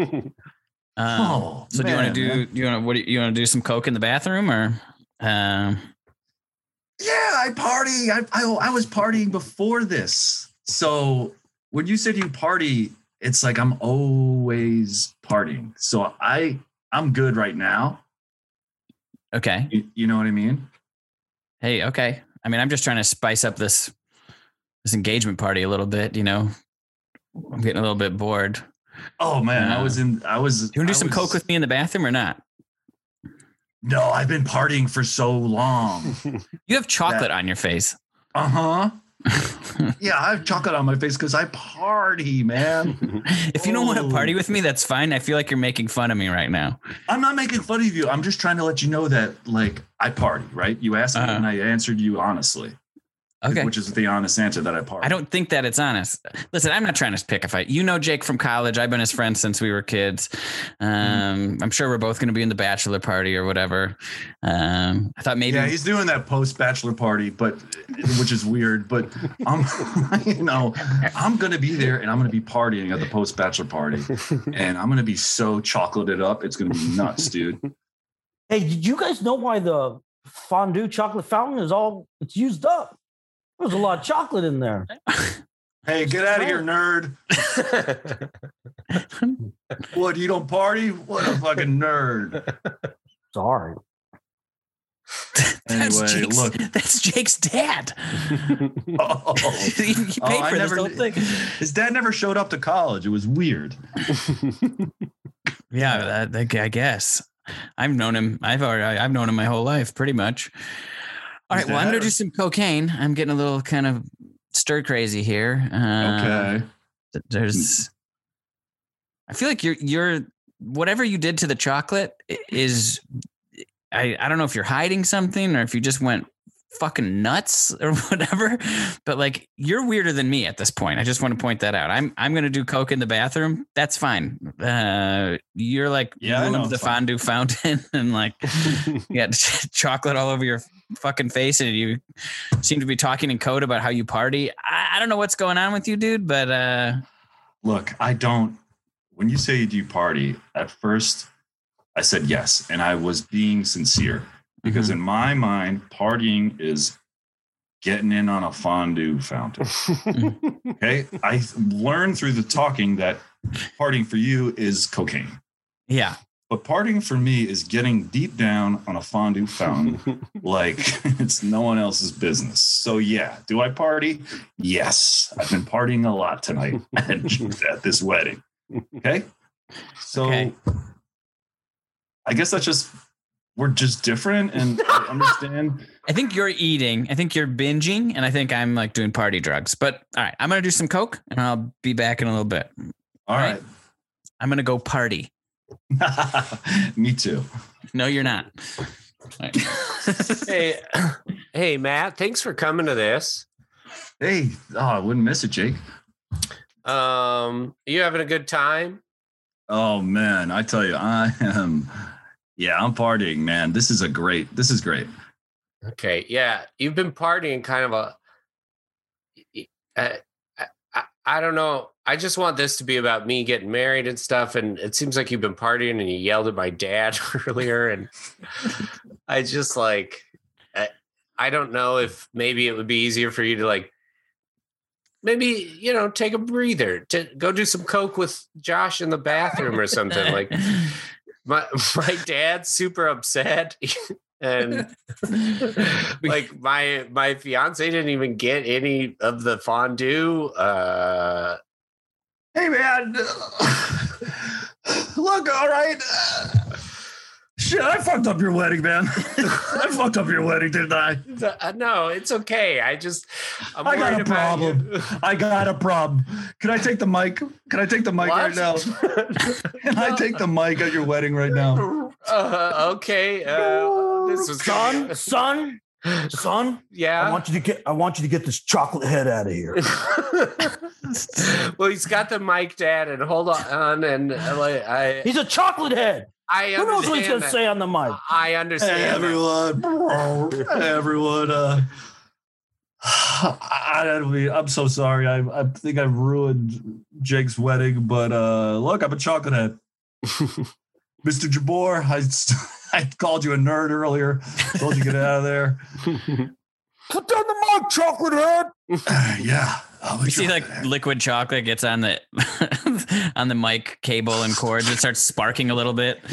So do you want to do some coke in the bathroom or? Yeah, I party. I was partying before this. So when you said you party, it's like I'm always partying. So I'm good right now. Okay. You know what I mean? Hey, okay. I mean, I'm just trying to spice up this engagement party a little bit, you know. I'm getting a little bit bored. Oh man, Do you want to do some coke with me in the bathroom or not? No, I've been partying for so long. You have chocolate on your face. Uh-huh. Yeah, I have chocolate on my face because I party, man. If you don't want to party with me, that's fine. I feel like you're making fun of me right now. I'm not making fun of you. I'm just trying to let you know that, like, I party, right? You asked me and I answered you honestly. Okay. Which is the honest answer that I party. I don't think that it's honest. Listen, I'm not trying to pick a fight. You know Jake from college. I've been his friend since we were kids. I'm sure we're both going to be in the bachelor party or whatever. I thought maybe. Yeah, he's doing that post-bachelor party, which is weird. But I'm going to be there and I'm going to be partying at the post-bachelor party. And I'm going to be so chocolated up. It's going to be nuts, dude. Hey, did you guys know why the fondue chocolate fountain it's used up? There's a lot of chocolate in there. Hey, get out of here, nerd. What, you don't party? What a fucking nerd. Sorry. Anyway, look. That's Jake's dad. Oh. He paid for this whole thing. His dad never showed up to college. It was weird. Yeah, I guess. I've known him. I've known him my whole life, pretty much. All right, well, I'm going to do some cocaine. I'm getting a little kind of stir crazy here. Okay. I feel like you're whatever you did to the chocolate is, I don't know if you're hiding something or if you just went fucking nuts or whatever, but like you're weirder than me at this point. I just want to point that out. I'm going to do coke in the bathroom. That's fine. You're like, Yeah, I know, the it's fine. fondue fountain and like you got chocolate all over your fucking face. And you seem to be talking in code about how you party. I don't know what's going on with you, dude, but Look, I don't. When you say do you party, at first I said yes, and I was being sincere because in my mind, partying is getting in on a fondue fountain. Okay, I learned through the talking that partying for you is cocaine, yeah. but partying for me is getting deep down on a fondue fountain like it's no one else's business. So yeah, do I party? Yes, I've been partying a lot tonight at this wedding. Okay. So Okay. I guess that's just, we're just different and I understand. I think you're eating. I think you're binging, and I think I'm like doing party drugs. But all right, I'm gonna do some coke, and I'll be back in a little bit. All right. I'm gonna go party. Me too. No, you're not. All right. Hey, Matt, thanks for coming to this. Hey, I wouldn't miss it, Jake. You having a good time? Oh man, I tell you, I'm partying, man. This is great. Okay, yeah, you've been partying kind of I don't know. I just want this to be about me getting married and stuff. And it seems like you've been partying and you yelled at my dad earlier. And I just like, I don't know if maybe it would be easier for you to like, maybe, take a breather, to go do some coke with Josh in the bathroom or something. Like my dad's super upset. And like my fiance didn't even get any of the fondue. Hey man, look, all right. Shit, I fucked up your wedding, man. I fucked up your wedding, didn't I? No, it's okay. I'm I got a problem. I got a problem. Can I take the mic? Can I take the mic right now? Can I take the mic at your wedding right now? Okay. This was Son. yeah. I want you to get this chocolate head out of here. Well, he's got the mic, Dad, and hold on, and He's a chocolate head. I Who knows what he's understand gonna that. say on the mic? I understand. Hey, that. everyone. I'm so sorry. I think I've ruined Jake's wedding, but look, I'm a chocolate head. Mr. Jabor, I called you a nerd earlier. Told you to get out of there. Put down the mic, chocolate head. Yeah. You see like liquid chocolate gets on the on the mic cable and cords. It starts sparking a little bit.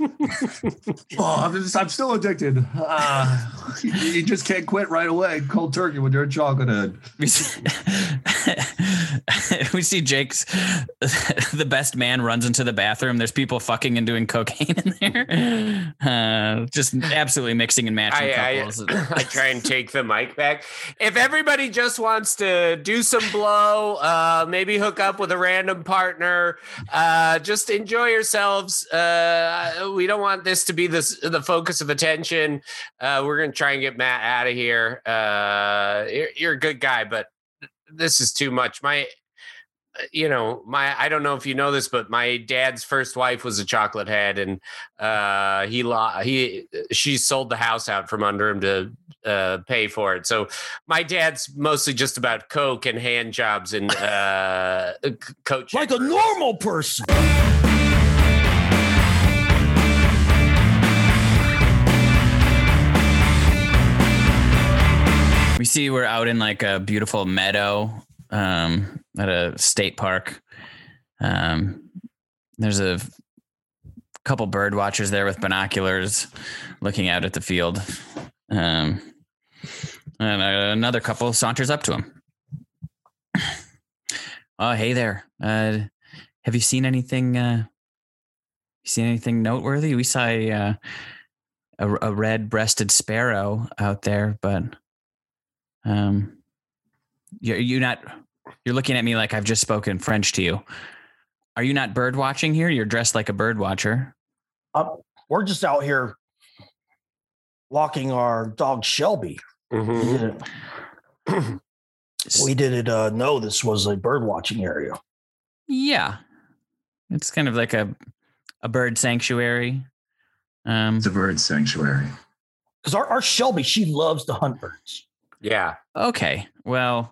I'm still addicted. You just can't quit right away. Cold turkey when you're a chocolate head. We see Jake's the best man runs into the bathroom. There's people fucking and doing cocaine in there. Just absolutely mixing and matching couples. I try and take the mic back. If everybody just wants to do some blow, maybe hook up with a random partner, just enjoy yourselves. We don't want this to be the focus of attention. We're going to try and get Matt out of here. You're a good guy, but this is too much. I don't know if you know this, but my dad's first wife was a chocolate head, and she sold the house out from under him to pay for it. So my dad's mostly just about coke and hand jobs and coach. Like a normal person. We see we're out in like a beautiful meadow at a state park. There's a couple bird watchers there with binoculars looking out at the field. And another couple saunters up to him. Oh, hey there. Have you seen anything? Noteworthy? We saw a red-breasted sparrow out there, but you're looking at me like I've just spoken French to you. Are you not bird watching here? You're dressed like a bird watcher. We're just out here walking our dog Shelby. Mhm. We didn't know this was a bird watching area. Yeah. It's kind of like a bird sanctuary. It's a bird sanctuary. Because our Shelby, she loves to hunt birds. Yeah, Okay. Well,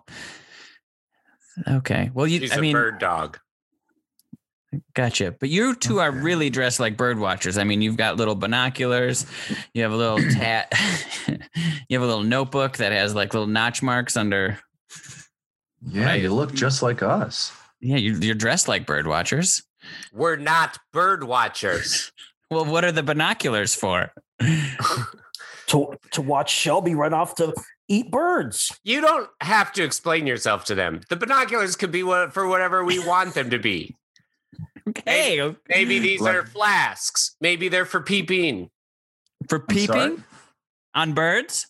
she's a bird dog. Gotcha. But you two are really dressed like bird watchers. I mean, you've got little binoculars. You have a little you have a little notebook that has like little notch marks under. Yeah, you look just like us. Yeah, you're dressed like bird watchers. We're not bird watchers. Well, what are the binoculars for? To watch Shelby run off to eat birds. You don't have to explain yourself to them. The binoculars could be for whatever we want them to be. Okay. Maybe these Like- are flasks. Maybe they're for peeping. For I'm sorry? peeping on birds?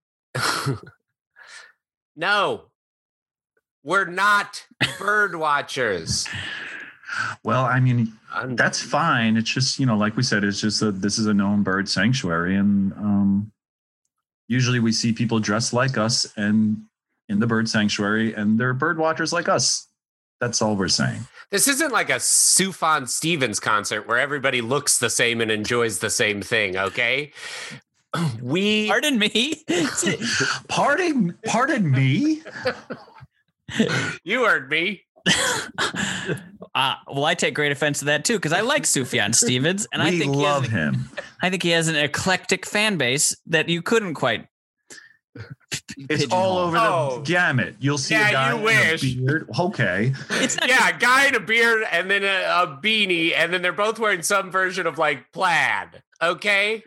No, we're not bird watchers. Well, I mean, that's fine. It's just, like we said, it's just this is a known bird sanctuary, and usually we see people dressed like us and in the bird sanctuary, and they're bird watchers like us. That's all we're saying. This isn't like a Sufjan Stevens concert where everybody looks the same and enjoys the same thing, okay? Pardon me? Pardon me? You heard me. Well, I take great offense to that too, because I like Sufjan Stevens, and I We think love him. I think he has an eclectic fan base that you couldn't quite. It's all over Oh. the gamut. You'll see Yeah, a guy you in wish. a beard. Okay. It's not Yeah, a guy in a beard and then a beanie, and then they're both wearing some version of like plaid, okay?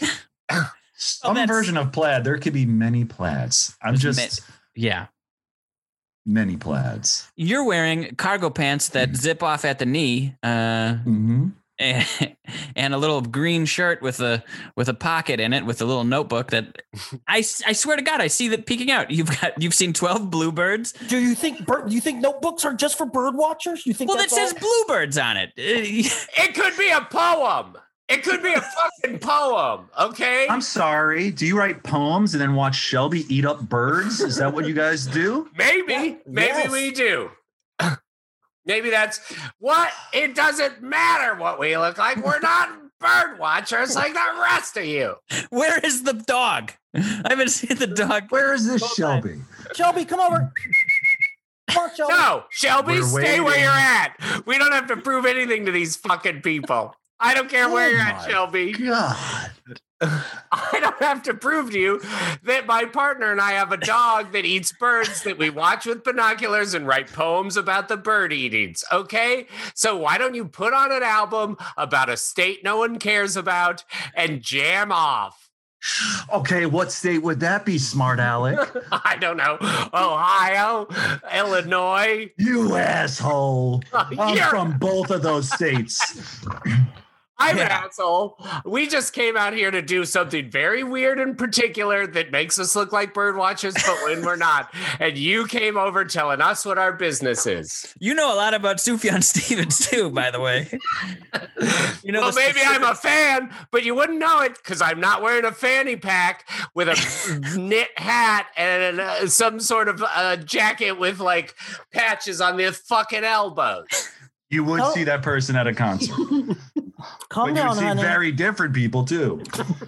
Some that's- version of plaid. There could be many plaids. yeah. Many plaids. You're wearing cargo pants that zip off at the knee, Mm-hmm. and a little green shirt with a pocket in it with a little notebook that I swear to God I see that peeking out. You've seen 12 bluebirds. Do you think notebooks are just for bird watchers? You think Well, that that's says bluebirds on it. It could be a poem. It could be a fucking poem, okay? I'm sorry. Do you write poems and then watch Shelby eat up birds? Is that what you guys do? Maybe Yes. we do. Maybe that's what it doesn't matter what we look like. We're not bird watchers like the rest of you. Where is the dog? I haven't seen the dog. Where is this Shelby? Shelby, come over. Come on, Shelby. No, Shelby, We're stay where waiting. you're at. We don't have to prove anything to these fucking people. I don't care where you're at, my Shelby. God. I don't have to prove to you that my partner and I have a dog that eats birds that we watch with binoculars and write poems about the bird eatings. Okay. So why don't you put on an album about a state no one cares about and jam off? Okay, what state would that be, smart Alec? I don't know. Ohio, Illinois. You asshole. I'm You're- from both of those states. I'm an asshole. We just came out here to do something very weird and particular that makes us look like bird watchers, but when we're not. And you came over telling us what our business is. You know a lot about Sufjan Stevens too, by the way. You know, Well, maybe I'm a fan, but you wouldn't know it because I'm not wearing a fanny pack with a knit hat and some sort of jacket with like patches on the fucking elbows. You would Oh. see that person at a concert. Calm But you down, would see honey. very different people too.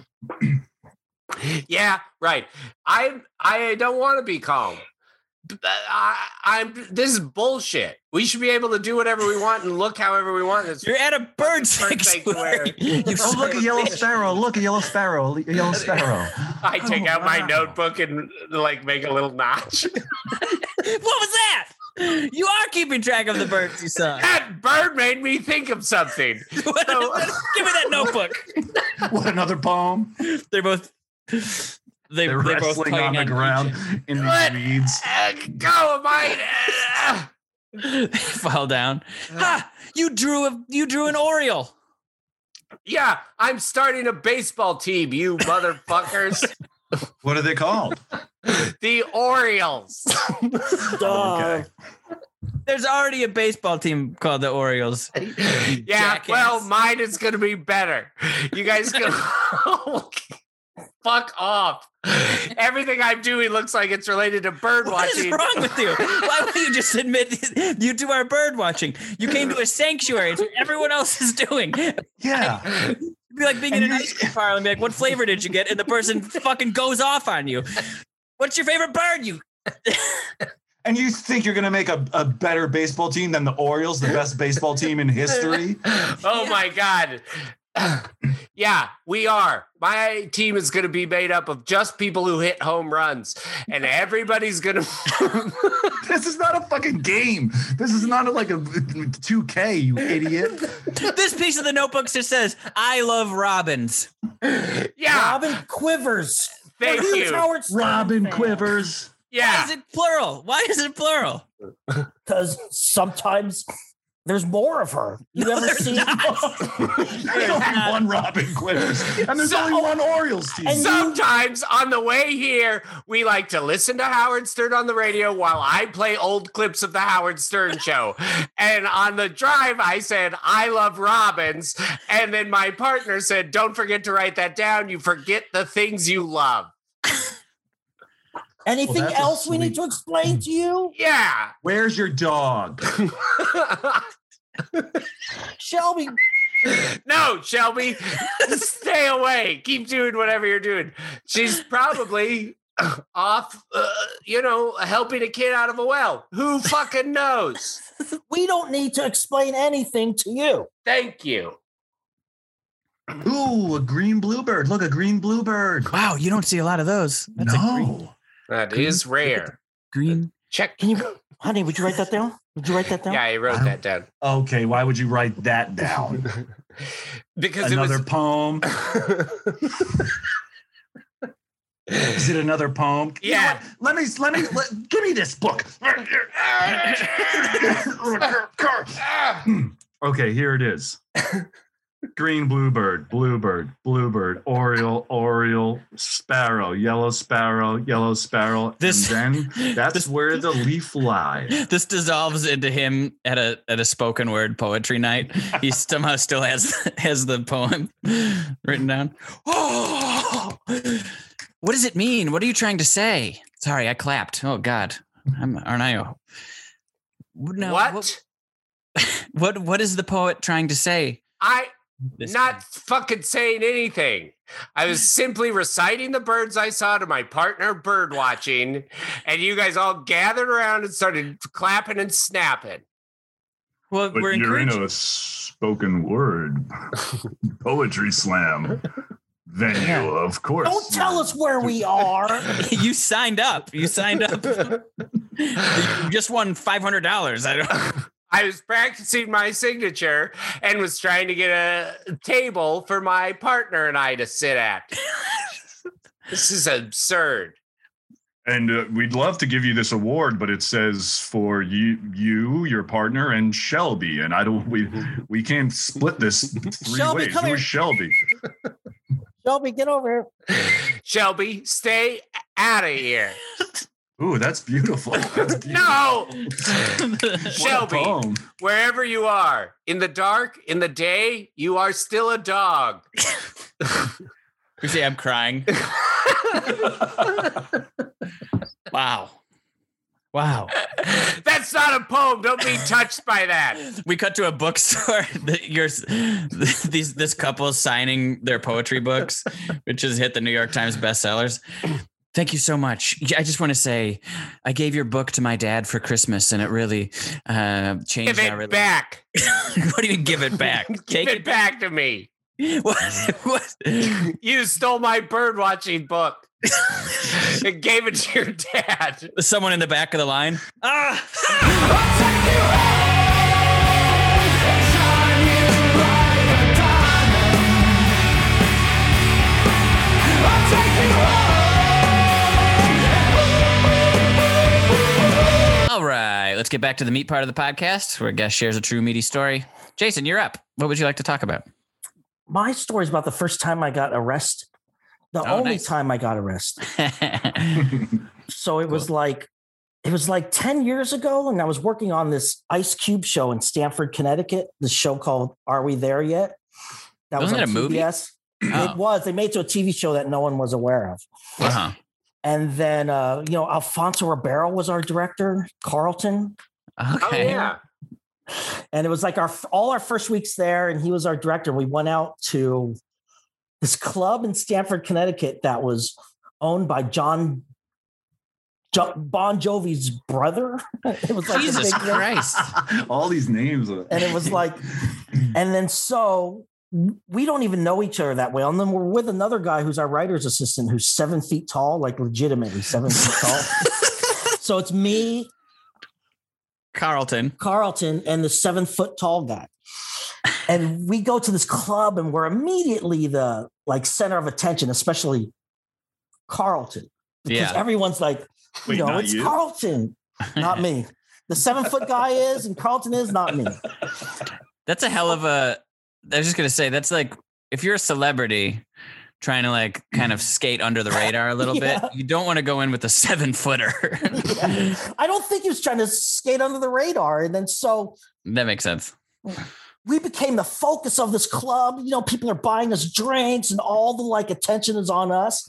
Yeah, right. I don't want to be calm. This is bullshit. We should be able to do whatever we want and look however we want. It's You're at a bird sanctuary. sanctuary. You Oh, look at Yellow Sparrow. Look at Yellow Sparrow. Yellow Sparrow. I take out my wow. notebook and like make a little notch. What was that? You are keeping track of the birds you saw. That bird made me think of something. Give me that notebook. What, another poem? They're both. They're they're both wrestling tugging on the ground in the What? weeds. Go, mate. They fall down. Ha! You drew an Oriole. Yeah, I'm starting a baseball team, you motherfuckers. What are they called? The Orioles. Duh. There's already a baseball team called the Orioles. Yeah, Jackass. well, mine is going to be better. You guys go. fuck off. Everything I'm doing looks like it's related to bird What is watching. wrong with you? Why won't you just admit you two are bird watching? You came to a sanctuary. It's what everyone else is doing. Yeah. It'd be like being in an ice cream parlor and be like, what flavor did you get? And the person fucking goes off on you. What's your favorite bird? You And you think you're going to make a better baseball team than the Orioles, the best baseball team in history? Oh my God. Yeah, we are. My team is going to be made up of just people who hit home runs, and everybody's going to. This is not a fucking game. This is not like a 2K, you idiot. This piece of the notebook just says, I love robins. Yeah, Robin Quivers. Thank We're huge you. Howard Stern Robin fans. Quivers. Why yeah. is it plural? Why is it plural? Because sometimes there's more of her. You No, ever there's seen? There's only one Robin Quivers. And there's only one Orioles team. And- Sometimes on the way here, we like to listen to Howard Stern on the radio while I play old clips of the Howard Stern show. And on the drive, I said, I love robins. And then my partner said, don't forget to write that down. You forget the things you love. Anything Well, that's a else we need sweet- to explain to you? Yeah. Where's your dog? Shelby, No, Shelby, stay away. Keep doing whatever you're doing. She's probably off, helping a kid out of a well. Who fucking knows? we don't need to explain anything to you. Thank you. Ooh, a green bluebird. Look, a green bluebird. Wow, you don't see a lot of those. That's No. That is rare. green. Check. Can you, honey, would you write that down? Would you write that down? Yeah, I wrote that down. Okay, why would you write that down? Because Another it poem. Is it another poem? You know Yeah. what? Give me this book. Okay, here it is. Green bluebird, bluebird, bluebird, oriole, sparrow, yellow sparrow, yellow sparrow. This- and then that's this- where the leaf lies. This dissolves into him at a spoken word poetry night. He somehow still has the poem written down. Oh, what does it mean? What are you trying to say? Sorry, I clapped. Oh God, aren't I? No, what? What is the poet trying to say? This Not fucking saying anything. I was simply reciting the birds I saw to my partner bird watching, and you guys all gathered around and started clapping and snapping. Well, But we're you're in encouraging. a spoken word poetry slam venue, of course. Don't tell us where we are. You signed up. You signed up. You just won $500. I don't. I was practicing my signature and was trying to get a table for my partner and I to sit at. This is absurd. And we'd love to give you this award, but it says for you, your partner, and Shelby. And we can't split this three Shelby, ways. come here. Who's Shelby? Shelby, get over here. Shelby, stay out of here. Ooh, that's beautiful. That's beautiful. No, What a Shelby, poem. wherever you are, in the dark, in the day, you are still a dog. You say I'm crying. Wow. That's not a poem. Don't be touched by that. We cut to a bookstore. This couple signing their poetry books, which has hit the New York Times bestsellers. Thank you so much. I just want to say, I gave your book to my dad for Christmas, and it really changed Give our it back. What do you mean, give it back? Give it back to me. What? You stole my bird watching book and gave it to your dad. Someone in the back of the line. Ah! All right, let's get back to the meat part of the podcast where a guest shares a true meaty story. Jason, you're up. What would you like to talk about? My story is about the first time I got arrested. The Oh, only nice. time I got arrested. So it was like 10 years ago, and I was working on this Ice Cube show in Stamford, Connecticut. This show called Are We There Yet? That Wasn't was it on a movie? CBS. It was. They made it to a TV show that no one was aware of. Uh-huh. And then, Alfonso Ribeiro was our director, Carlton. Okay. Oh yeah. And it was like all our first weeks there, and he was our director. We went out to this club in Stamford, Connecticut that was owned by Bon Jovi's brother. It was like Jesus Christ. All these names. and it was like, and then so we don't even know each other that well. And then we're with another guy who's our writer's assistant, who's 7 feet tall, like legitimately 7 feet tall. So it's me, Carlton, and the 7 foot tall guy. And we go to this club and we're immediately the like center of attention, especially Carlton. Because everyone's like, Wait, not it's you? Carlton, not me. The 7 foot guy is, and Carlton is, not me. that's a hell of a. I was just gonna say that's like if you're a celebrity trying to like kind of skate under the radar a little bit, you don't want to go in with a 7 footer. I don't think he was trying to skate under the radar. And then so That makes sense. we became the focus of this club. People are buying us drinks and all the like attention is on us.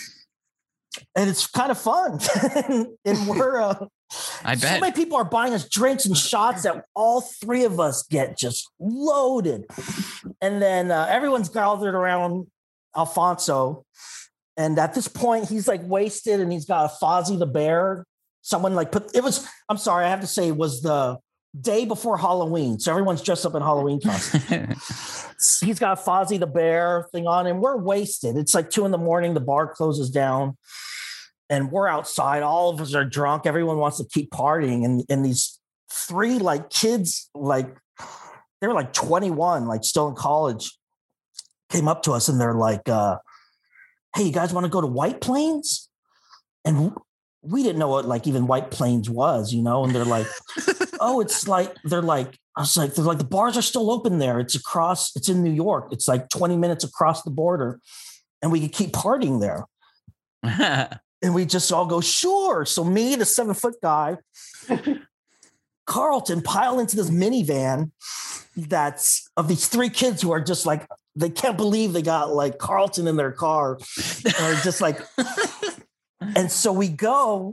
And it's kind of fun. and we're I so bet. many people are buying us drinks and shots that all three of us get just loaded. And then everyone's gathered around Alfonso. And at this point, he's like wasted and he's got a Fozzie the Bear. Someone like I'm sorry, I have to say it was the day before Halloween. So everyone's dressed up in Halloween costumes. He's got a Fozzie the Bear thing on and we're wasted. It's like 2 a.m. The bar closes down and we're outside. All of us are drunk. Everyone wants to keep partying. And these 3 like kids, like they were like 21, like still in college, came up to us and they're like, hey, you guys want to go to White Plains? And we didn't know what like even White Plains was, and they're like, oh, it's like, they're like, the bars are still open there. It's in New York. It's like 20 minutes across the border and we could keep partying there. And we just all go, sure. So me, the 7 foot guy, Carlton pile into this minivan that's of these 3 kids who are just like, they can't believe they got like Carlton in their car. Or just like, and so we go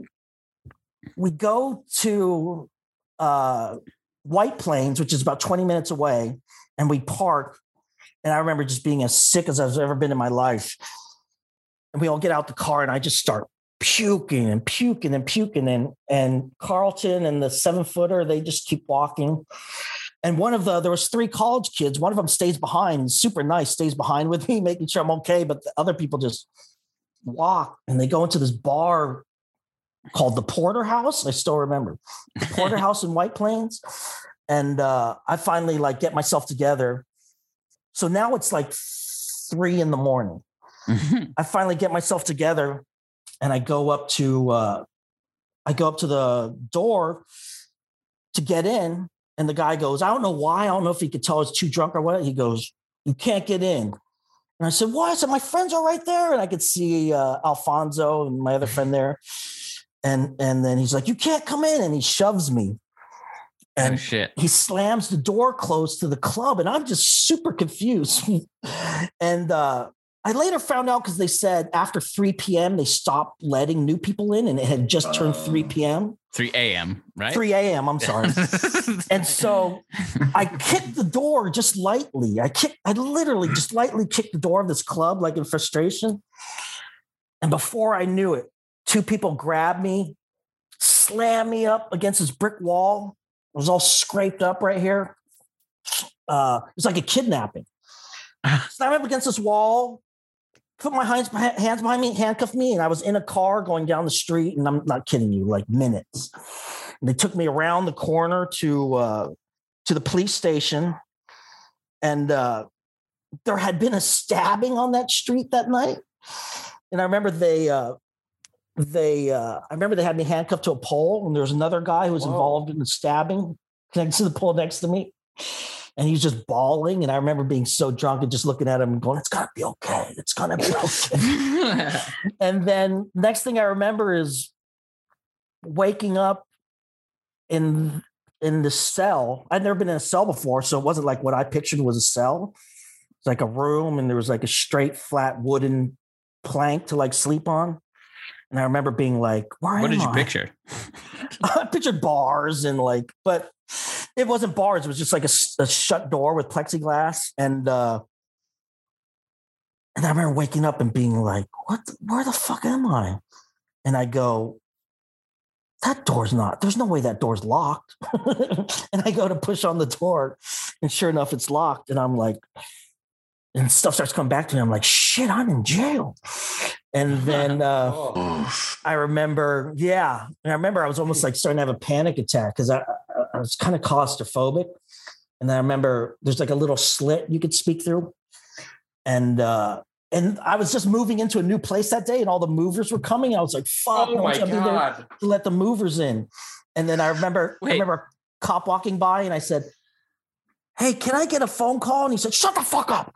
to White Plains, which is about 20 minutes away, and we park. And I remember just being as sick as I've ever been in my life. And we all get out the car and I just start puking and puking and puking. And Carlton and the 7 footer, they just keep walking. And there was 3 college kids. One of them stays behind, super nice, stays behind with me, making sure I'm okay. But the other people just walk and they go into this bar called the Porterhouse. I still remember the Porterhouse in White Plains. And I finally like get myself together. So now it's like 3 a.m. I finally get myself together and I go up to the door to get in. And the guy goes, I don't know why. I don't know if he could tell I was too drunk or what. He goes, you can't get in. And I said, why? I said, my friends are right there. And I could see Alfonso and my other friend there. And then he's like, you can't come in. And he shoves me. And shit. He slams the door closed to the club. And I'm just super confused. And I later found out because they said after 3 p.m., they stopped letting new people in. And it had just turned 3 p.m. 3 a.m., right? 3 a.m., I'm sorry. And so I kicked the door just lightly. I literally just lightly kicked the door of this club, like in frustration. And before I knew it, 2 people grabbed me, slammed me up against this brick wall. It was all scraped up right here. It was like a kidnapping. Slammed me up against this wall, put my hands behind me, handcuffed me, and I was in a car going down the street, and I'm not kidding you, like minutes. And they took me around the corner to the police station, and there had been a stabbing on that street that night. And I remember they had me handcuffed to a pole, and there was another guy who was involved in the stabbing next to the pole next to me. And he was just bawling. And I remember being so drunk and just looking at him and going, it's got to be okay. It's going to be okay. And then next thing I remember is waking up in the cell. I'd never been in a cell before, so it wasn't like what I pictured was a cell. like a room, and there was like a straight flat wooden plank to like sleep on. And I remember being like, What did you picture? I pictured bars and like, but it wasn't bars. It was just like a shut door with plexiglass. And I remember waking up and being like, where the fuck am I? And I go, there's no way that door's locked. And I go to push on the door, and sure enough, it's locked. And I'm like, and stuff starts coming back to me. I'm like, shit, I'm in jail. And then I remember, I was almost like starting to have a panic attack because I was kind of claustrophobic. And then I remember there's like a little slit you could speak through. And I was just moving into a new place that day, and all the movers were coming. I was like, fuck, Oh my God. to let the movers in. And then I remember a cop walking by, and I said, hey, can I get a phone call? And he said, shut the fuck up.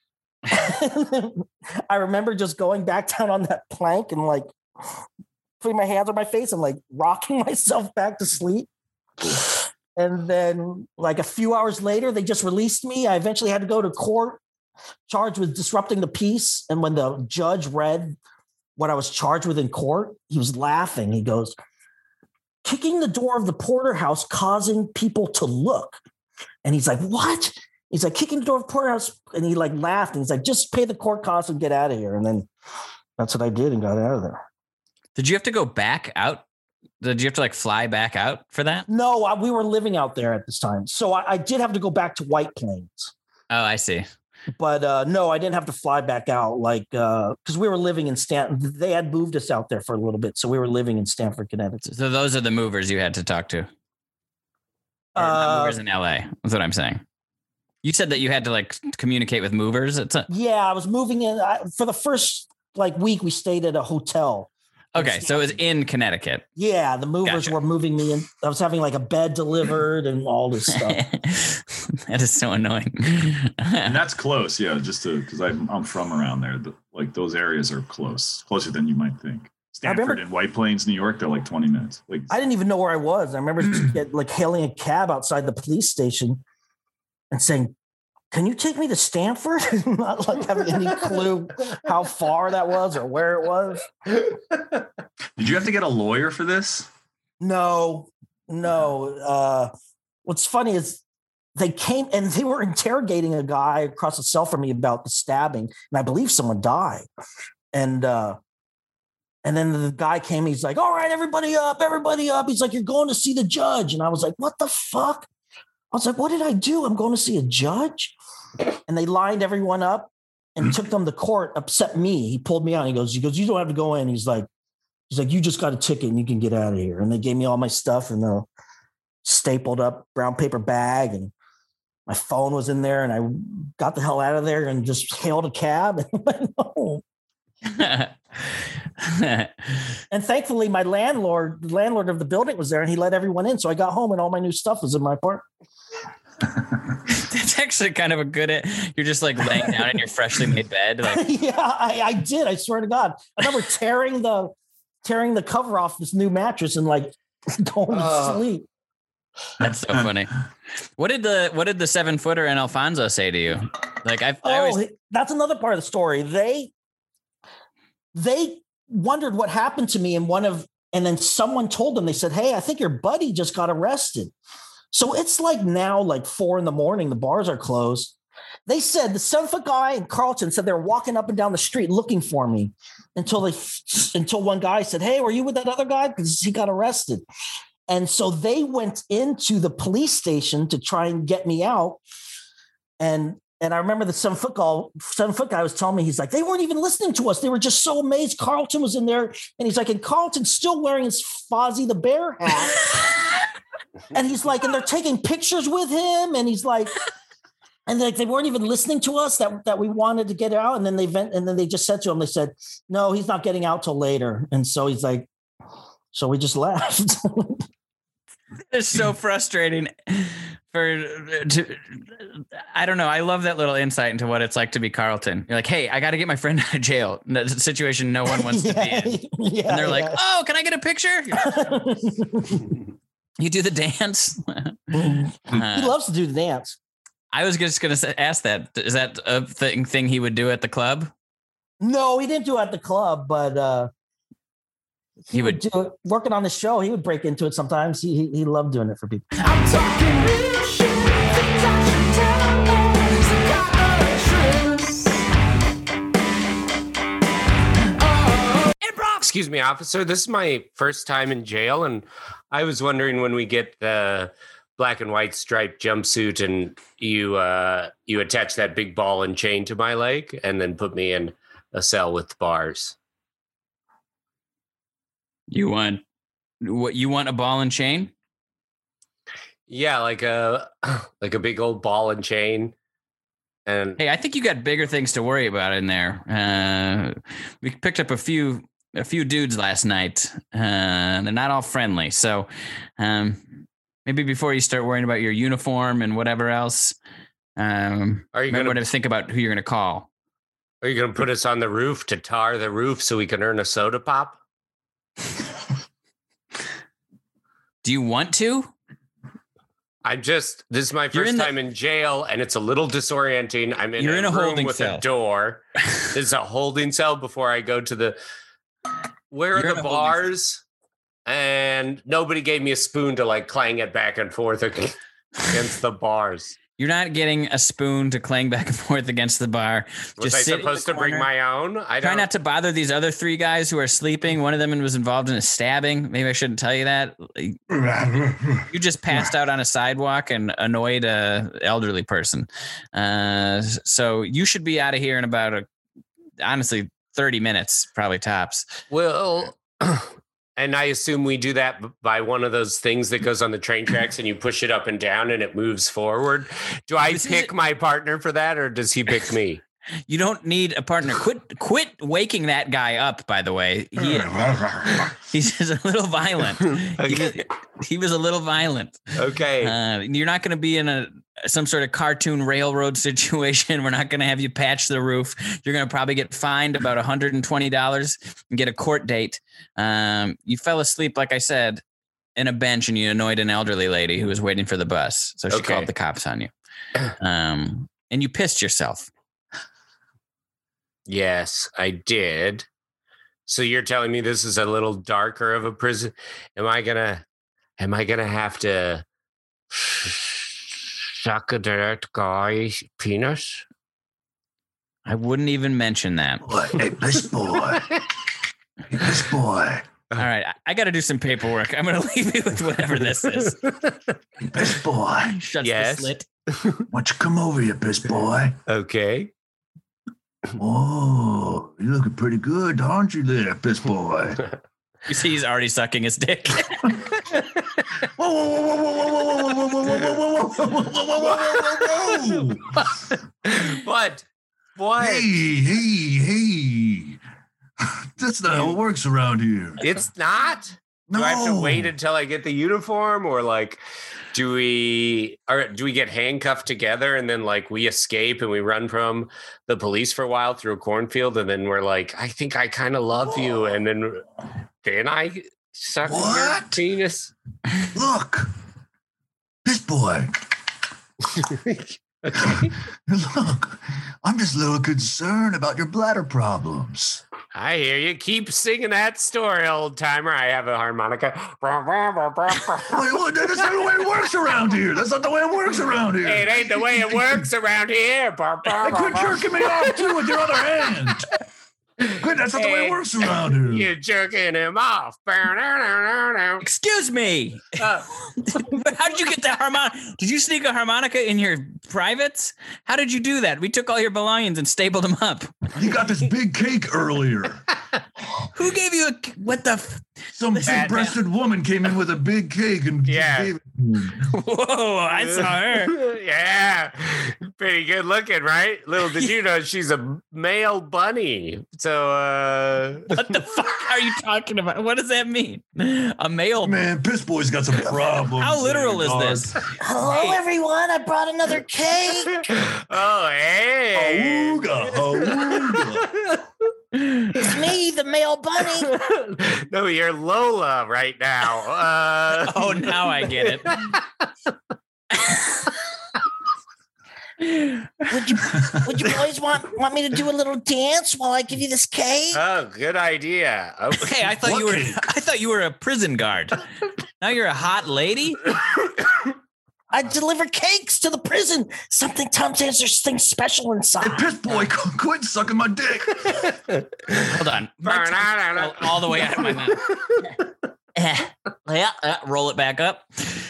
I remember just going back down on that plank and like putting my hands on my face and like rocking myself back to sleep. And then like a few hours later, they just released me. I eventually had to go to court, charged with disrupting the peace. And when the judge read what I was charged with in court, he was laughing. He goes, kicking the door of the porterhouse, causing people to look. And he's like, what? He's like, kicking the door of the porterhouse. And he like laughed. And he's like, just pay the court costs and get out of here. And then that's what I did and got out of there. Did you have to go back out? Did you have to like fly back out for that? No, we were living out there at this time. So I did have to go back to White Plains. Oh, I see. But no, I didn't have to fly back out because we were living in Stanton. They had moved us out there for a little bit. So we were living in Stamford, Connecticut. So those are the movers you had to talk to. Or not movers in LA. That's what I'm saying. You said that you had to like communicate with movers. Yeah, I was moving in for the first like week. We stayed at a hotel. Okay, so it was in Connecticut. Yeah, the movers were moving me in. I was having like a bed delivered and all this stuff. That is so annoying. And that's close, yeah. Just because I'm from around there. Like those areas are closer than you might think. Stanford and White Plains, New York, they're like 20 minutes. Like I didn't even know where I was. I remember just like hailing a cab outside the police station and saying, can you take me to Stanford? Not like having any clue how far that was or where it was. Did you have to get a lawyer for this? No. What's funny is they came and they were interrogating a guy across the cell from me about the stabbing. And I believe someone died. And then the guy came, he's like, all right, everybody up. He's like, you're going to see the judge. And I was like, what the fuck? I was like, what did I do? I'm going to see a judge? And they lined everyone up and took them to court, upset me. He pulled me out. He goes, you don't have to go in. He's like, you just got a ticket and you can get out of here. And they gave me all my stuff in a stapled up brown paper bag. And my phone was in there. And I got the hell out of there and just hailed a cab and went home. And thankfully the landlord of the building was there and he let everyone in. So I got home and all my new stuff was in my apartment. That's actually kind of a good, you're just like laying down in your freshly made bed. Like, yeah, I did. I swear to God. I remember tearing the cover off this new mattress and like going to sleep. That's so funny. What did the 7-footer and Alfonso say to you? Like I always, that's another part of the story. They wondered what happened to me and then someone told them, they said, hey, I think your buddy just got arrested. So it's like now like 4 a.m, the bars are closed. They said the 7-foot guy and Carlton said they were walking up and down the street looking for me until one guy said, hey, were you with that other guy? Because he got arrested. And so they went into the police station to try and get me out. And I remember the 7-foot guy was telling me, he's like, they weren't even listening to us. They were just so amazed. Carlton was in there. And he's like, and Carlton's still wearing his Fozzie the Bear hat. And he's like, and they're taking pictures with him. And he's like, and they weren't even listening to us that we wanted to get out. And then they just said to him, they said, no, he's not getting out till later. And so he's like, so we just left. It's so frustrating I don't know. I love that little insight into what it's like to be Carlton. You're like, hey, I got to get my friend out of jail. That's a situation no one wants to be in. Yeah, and they're like, oh, can I get a picture? You do the dance. He loves to do the dance. I was just going to ask that. Is that a thing he would do at the club? No, he didn't do it at the club, but he would do it working on the show. He would break into it sometimes. He loved doing it for people. I'm talking real shit. Things I should tell. Improv. Excuse me, officer. This is my first time in jail, and I was wondering when we get the black and white striped jumpsuit and you attach that big ball and chain to my leg and then put me in a cell with bars. You want what? You want a ball and chain? Yeah, like a big old ball and chain. And Hey, I think you got bigger things to worry about in there. We picked up a few dudes last night. They're not all friendly, so maybe before you start worrying about your uniform and whatever else, are you going going to think about who you're going to call? Are you going to put us on the roof to tar the roof so we can earn a soda pop? Do you want to? This is my first time in jail, and it's a little disorienting. I'm in a room holding with cell. a door. This is a holding cell before I go to the. Where are the bars? And nobody gave me a spoon to like clang it back and forth against the bars. You're not getting a spoon to clang back and forth against the bar. Was I supposed to bring my own? Try not to bother these other three guys who are sleeping. One of them was involved in a stabbing. Maybe I shouldn't tell you that. You just passed out on a sidewalk and annoyed a elderly person. So you should be out of here in about honestly 30 minutes, probably tops. Well, and I assume we do that by one of those things that goes on the train tracks and you push it up and down and it moves forward. Do I pick my partner for that, or does he pick me? You don't need a partner. Quit waking that guy up, by the way. He's just a little violent. Okay. He was a little violent. Okay. You're not going to be in some sort of cartoon railroad situation. We're not going to have you patch the roof. You're going to probably get fined about $120 and get a court date. You fell asleep, like I said, in a bench, and you annoyed an elderly lady who was waiting for the bus. So she called the cops on you. And you pissed yourself. Yes, I did. So you're telling me this is a little darker of a prison? Am I gonna have to suck a dead guy's penis? I wouldn't even mention that. Hey, piss boy. Hey, piss boy. All right, I got to do some paperwork. I'm going to leave you with whatever this is. Hey, piss boy. Shuts Yes. the slit. Why don't you come over here, piss boy? Okay. Oh, you're looking pretty good, aren't you there, piss boy? You see, he's already sucking his dick. Whoa, whoa, whoa, whoa, whoa, whoa, whoa, whoa, whoa, whoa, whoa, whoa, whoa. What? Hey. That's not how it works around here. It's not? No. Do I have to wait until I get the uniform, or like do we get handcuffed together and then like we escape and we run from the police for a while through a cornfield, and then we're like, I think I kind of love you, and then I suck your penis? Look, piss boy. Okay. Look, I'm just a little concerned about your bladder problems. I hear you. Keep singing that story, old timer. I have a harmonica. Wait, that's not the way it works around here. That's not the way it works around here. It ain't the way it works around here. Hey, quit jerking me off too with your other hand. Quit, that's not the way it works around here. You're jerking him off. Excuse me. How did you get the harmonica? Did you sneak a harmonica in your privates? How did you do that? We took all your belongings and stapled them up. You got this big cake earlier. Who gave you what the? Some big-breasted woman came in with a big cake and Yeah. gave it to me. Whoa! I saw her. Yeah. Pretty good looking, right? Little did you know she's a male bunny. So, What the fuck are you talking about? What does that mean? A male? Man, Piss Boy's got some problems. How literal is dog. this? Hello, everyone. I brought another cake. oh, hey. Awooga, awooga. It's me, the male bunny. No, you're Lola right now. Oh, now I get it. Would you boys want me to do a little dance while I give you this cake? Oh, good idea. Oh, Hey, I thought you were a prison guard. Now you're a hot lady? I deliver cakes to the prison. Something sometimes there's things special inside. Piss boy, quit sucking my dick. Hold on. My tongue's all the way out of my mouth. Roll it back up.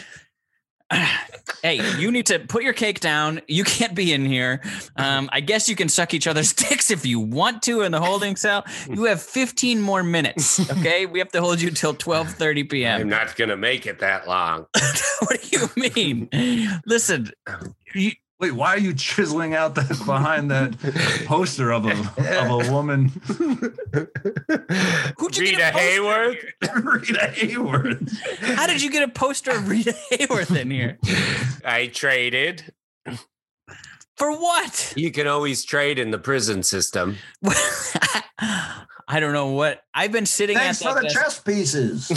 Hey, you need to put your cake down. You can't be in here. I guess you can suck each other's dicks if you want to in the holding cell. You have 15 more minutes. Okay, we have to hold you till 12:30 p.m. I'm not gonna make it that long. What do you mean? Listen, Wait, why are you chiseling out that behind that poster of a woman? who'd you Rita get a poster Hayworth? here? Rita Hayworth. How did you get a poster of Rita Hayworth in here? I traded. For what? You can always trade in the prison system. I don't know what I've been sitting Thanks at that for the desk. chess pieces.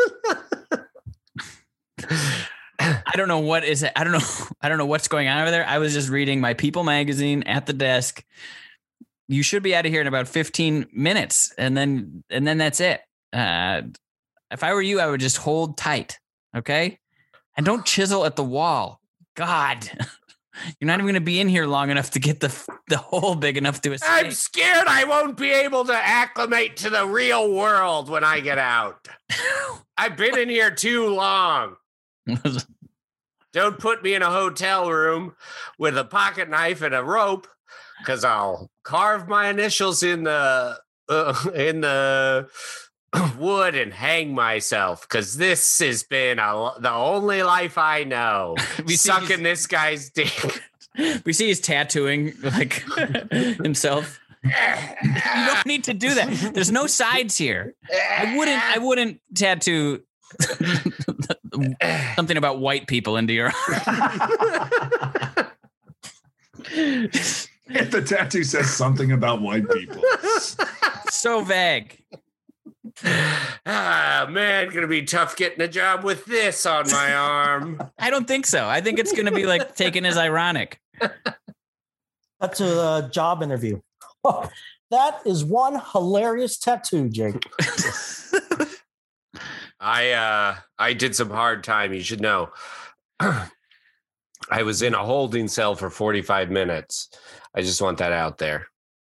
I don't know what is it. I don't know what's going on over there. I was just reading my People magazine at the desk. You should be out of here in about 15 minutes, and then that's it. If I were you, I would just hold tight, okay? And don't chisel at the wall. God, you're not even going to be in here long enough to get the hole big enough to escape. I'm scared I won't be able to acclimate to the real world when I get out. I've been in here too long. Don't put me in a hotel room with a pocket knife and a rope, because I'll carve my initials in the wood and hang myself. Because this has been the only life I know. Sucking this guy's dick. We see he's tattooing like himself. You don't need to do that. There's no sides here. I wouldn't tattoo something about white people into your If the tattoo says something about white people. so vague. Ah, man, gonna be tough getting a job with this on my arm. I don't think so. I think it's going to be like taken as ironic. That's a job interview. Oh, that is one hilarious tattoo, Jake. I did some hard time, you should know. I was in a holding cell for 45 minutes. I just want that out there.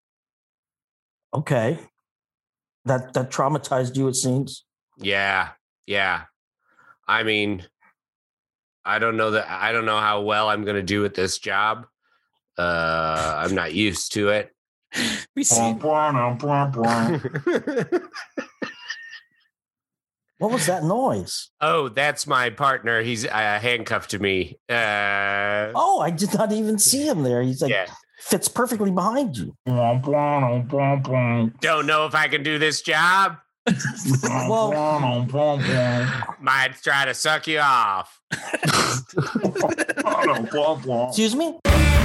Okay. That traumatized you, it seems. Yeah. I mean, I don't know how well I'm going to do at this job. I'm not used to it. We see. What was that noise? Oh, that's my partner. He's handcuffed to me. Oh, I did not even see him there. He's like, Yeah. fits perfectly behind you. Don't know if I can do this job. Well, Might try to suck you off. excuse me?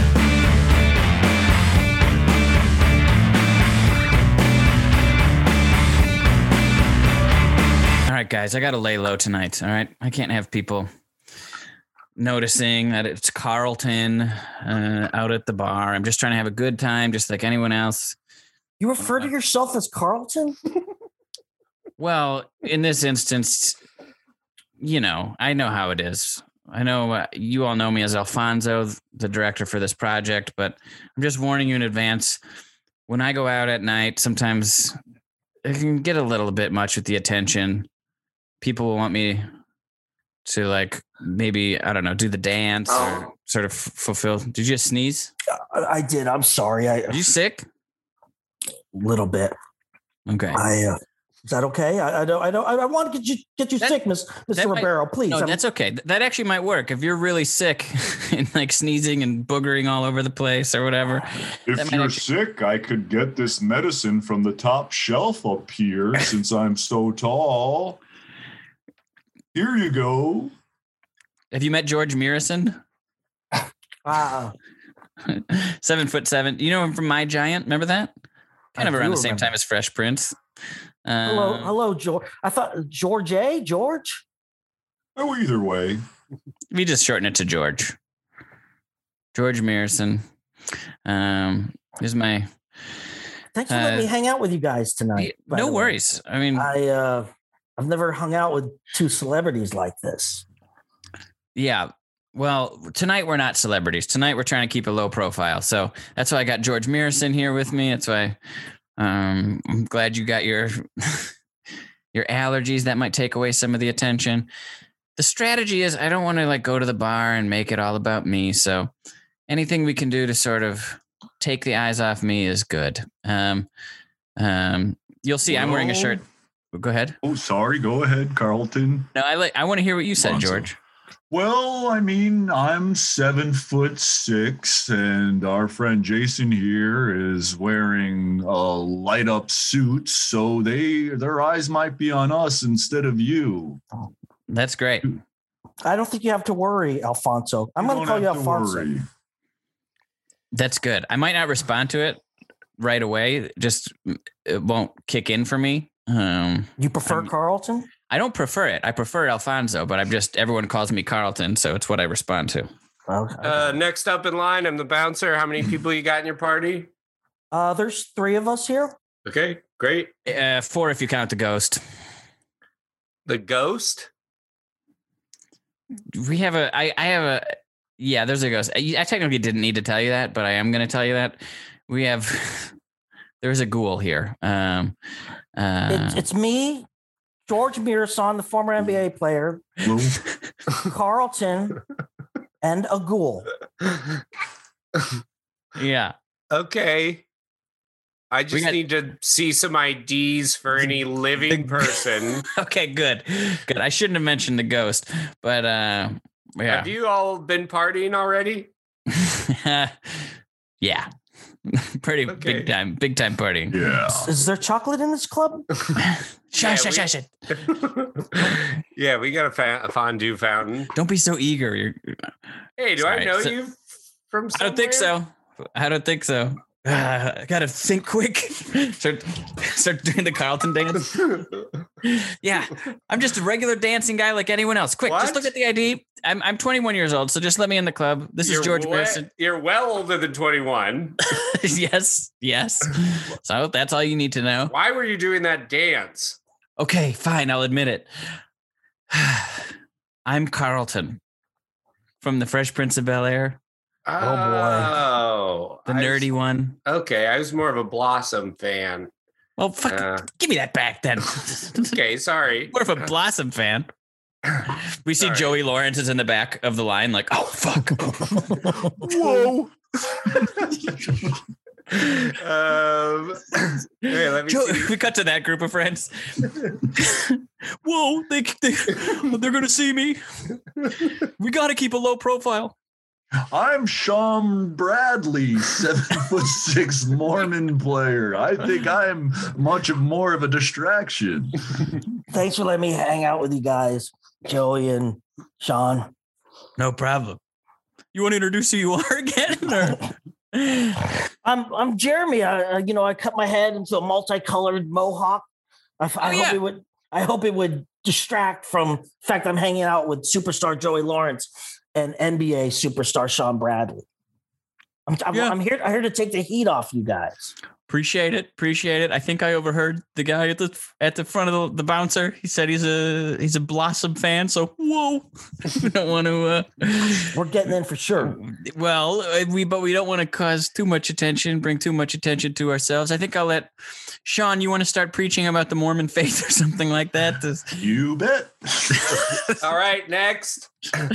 All right, guys, I got to lay low tonight. All right. I can't have people noticing that it's Carlton out at the bar. I'm just trying to have a good time, just like anyone else. You refer to yourself as Carlton? Well, in this instance, you know, I know how it is. I know you all know me as Alfonso, the director for this project, but I'm just warning you in advance. When I go out at night, sometimes it can get a little bit much with the attention. People will want me to, like, maybe, I don't know, do the dance or sort of fulfill. Did you just sneeze? I did. I'm sorry. Are you sick? Little bit. Okay. Is that okay? I want to get you sick, Mr. Ribeiro, please. No, that's okay. That actually might work if you're really sick and like sneezing and boogering all over the place or whatever. If you're sick, I could get this medicine from the top shelf up here since I'm so tall. Here you go. Have you met George Murison? 7'7". You know him from My Giant? Remember that? Kind of around the same time as Fresh Prince. Hello, George. I thought George. Oh, either way. We just shorten it to George. George Mearson. Is my Thanks for letting me hang out with you guys tonight. by no the way. worries. I mean, I've never hung out with two celebrities like this. yeah. Well, tonight we're not celebrities. Tonight we're trying to keep a low profile. So that's why I got George Mearson here with me. That's why I'm glad you got your your allergies. That might take away some of the attention. The strategy is I don't want to like go to the bar and make it all about me. So anything we can do to sort of take the eyes off me is good. You'll see I'm wearing a shirt. Go ahead. Oh, sorry. Go ahead, Carlton. No, I want to hear what you said, Awesome. George. Well, I mean, I'm 7'6", and our friend Jason here is wearing a light up suit, so their eyes might be on us instead of you. That's great. I don't think you have to worry, Alfonso. I'm going to call you Alfonso. That's good. I might not respond to it right away. Just it won't kick in for me. You prefer Carlton? I don't prefer it. I prefer Alfonso, but everyone calls me Carlton, so it's what I respond to. Okay. Next up in line, I'm the bouncer. How many people you got in your party? There's 3 of us here. Okay, great. 4 if you count the ghost. The ghost? We have yeah, there's a ghost. I technically didn't need to tell you that, but I am going to tell you that. There's a ghoul here. It's me, George Mearson, the former NBA player, Carlton, and a ghoul. Yeah. Okay. I just need to see some IDs for any living person. Okay, good. I shouldn't have mentioned the ghost, but yeah. Have you all been partying already? Yeah. Pretty big time partying. Yeah. Is there chocolate in this club? Shush. Yeah, we got a fondue fountain. Don't be so eager. Hey, do I know you from somewhere? I don't think so. I gotta think quick. Start doing the Carlton dance. Yeah, I'm just a regular dancing guy like anyone else. Quick, just look at the ID. I'm 21 years old, so just let me in the club. This is George Mearson. You're well older than 21. Yes. So that's all you need to know. Why were you doing that dance? Okay, fine. I'll admit it. I'm Carlton from the Fresh Prince of Bel-Air. Oh, the nerdy one. Okay, I was more of a Blossom fan. Well, fuck, give me that back then. Okay, sorry. More of a Blossom fan. We see Joey Lawrence is in the back of the line, like, oh fuck. Whoa. Hey, let me see. We cut to that group of friends. Whoa, they're gonna see me. We gotta keep a low profile. I'm Sean Bradley, 7'6" Mormon player. I think I'm much more of a distraction. Thanks for letting me hang out with you guys, Joey and Sean. No problem. You want to introduce who you are again? Or? I'm Jeremy. I cut my head into a multicolored mohawk. I hope it would distract from the fact I'm hanging out with superstar Joey Lawrence and NBA superstar Sean Bradley. I'm here to take the heat off you guys. Appreciate it. I think I overheard the guy at the front of the bouncer. He said he's a Blossom fan. So whoa, we don't want to. We're getting in for sure. Well, we don't want to cause too much attention, bring too much attention to ourselves. I think I'll let Sean. You want to start preaching about the Mormon faith or something like that? You bet. All right, next.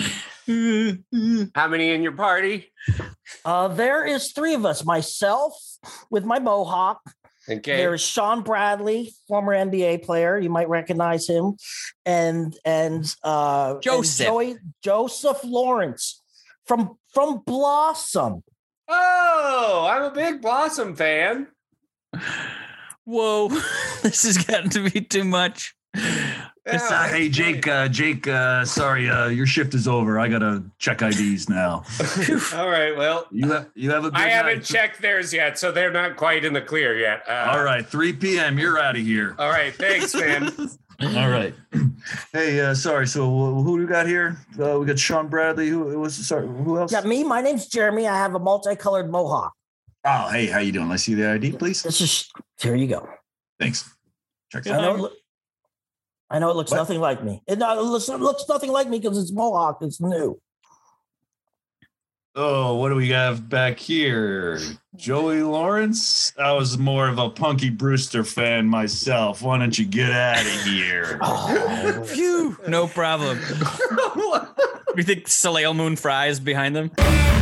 How many in your party? There is 3 of us. Myself with my mohawk. Okay. There is Sean Bradley, former NBA player. You might recognize him, and Joseph. and Joseph Lawrence from Blossom. Oh, I'm a big Blossom fan. Whoa, this has gotten to be too much. Hey, Jake, sorry, your shift is over. I got to check IDs now. All right, well. You have a good I haven't night. checked theirs yet, so they're not quite in the clear yet. All right, 3 p.m., you're out of here. All right, thanks, man. All right. Hey, sorry. So who do we got here? We got Sean Bradley. Who else? Yeah, me. My name's Jeremy. I have a multicolored mohawk. Oh, hey, how you doing? Let's see the ID, please. Here you go. Thanks. Check it I out. know it looks What? nothing like me. It looks nothing like me because it's mohawk. It's new. Oh, what do we have back here? Joey Lawrence? I was more of a Punky Brewster fan myself. Why don't you get out of here? Oh, Phew, no problem. You think Soleil Moon Fry is behind them?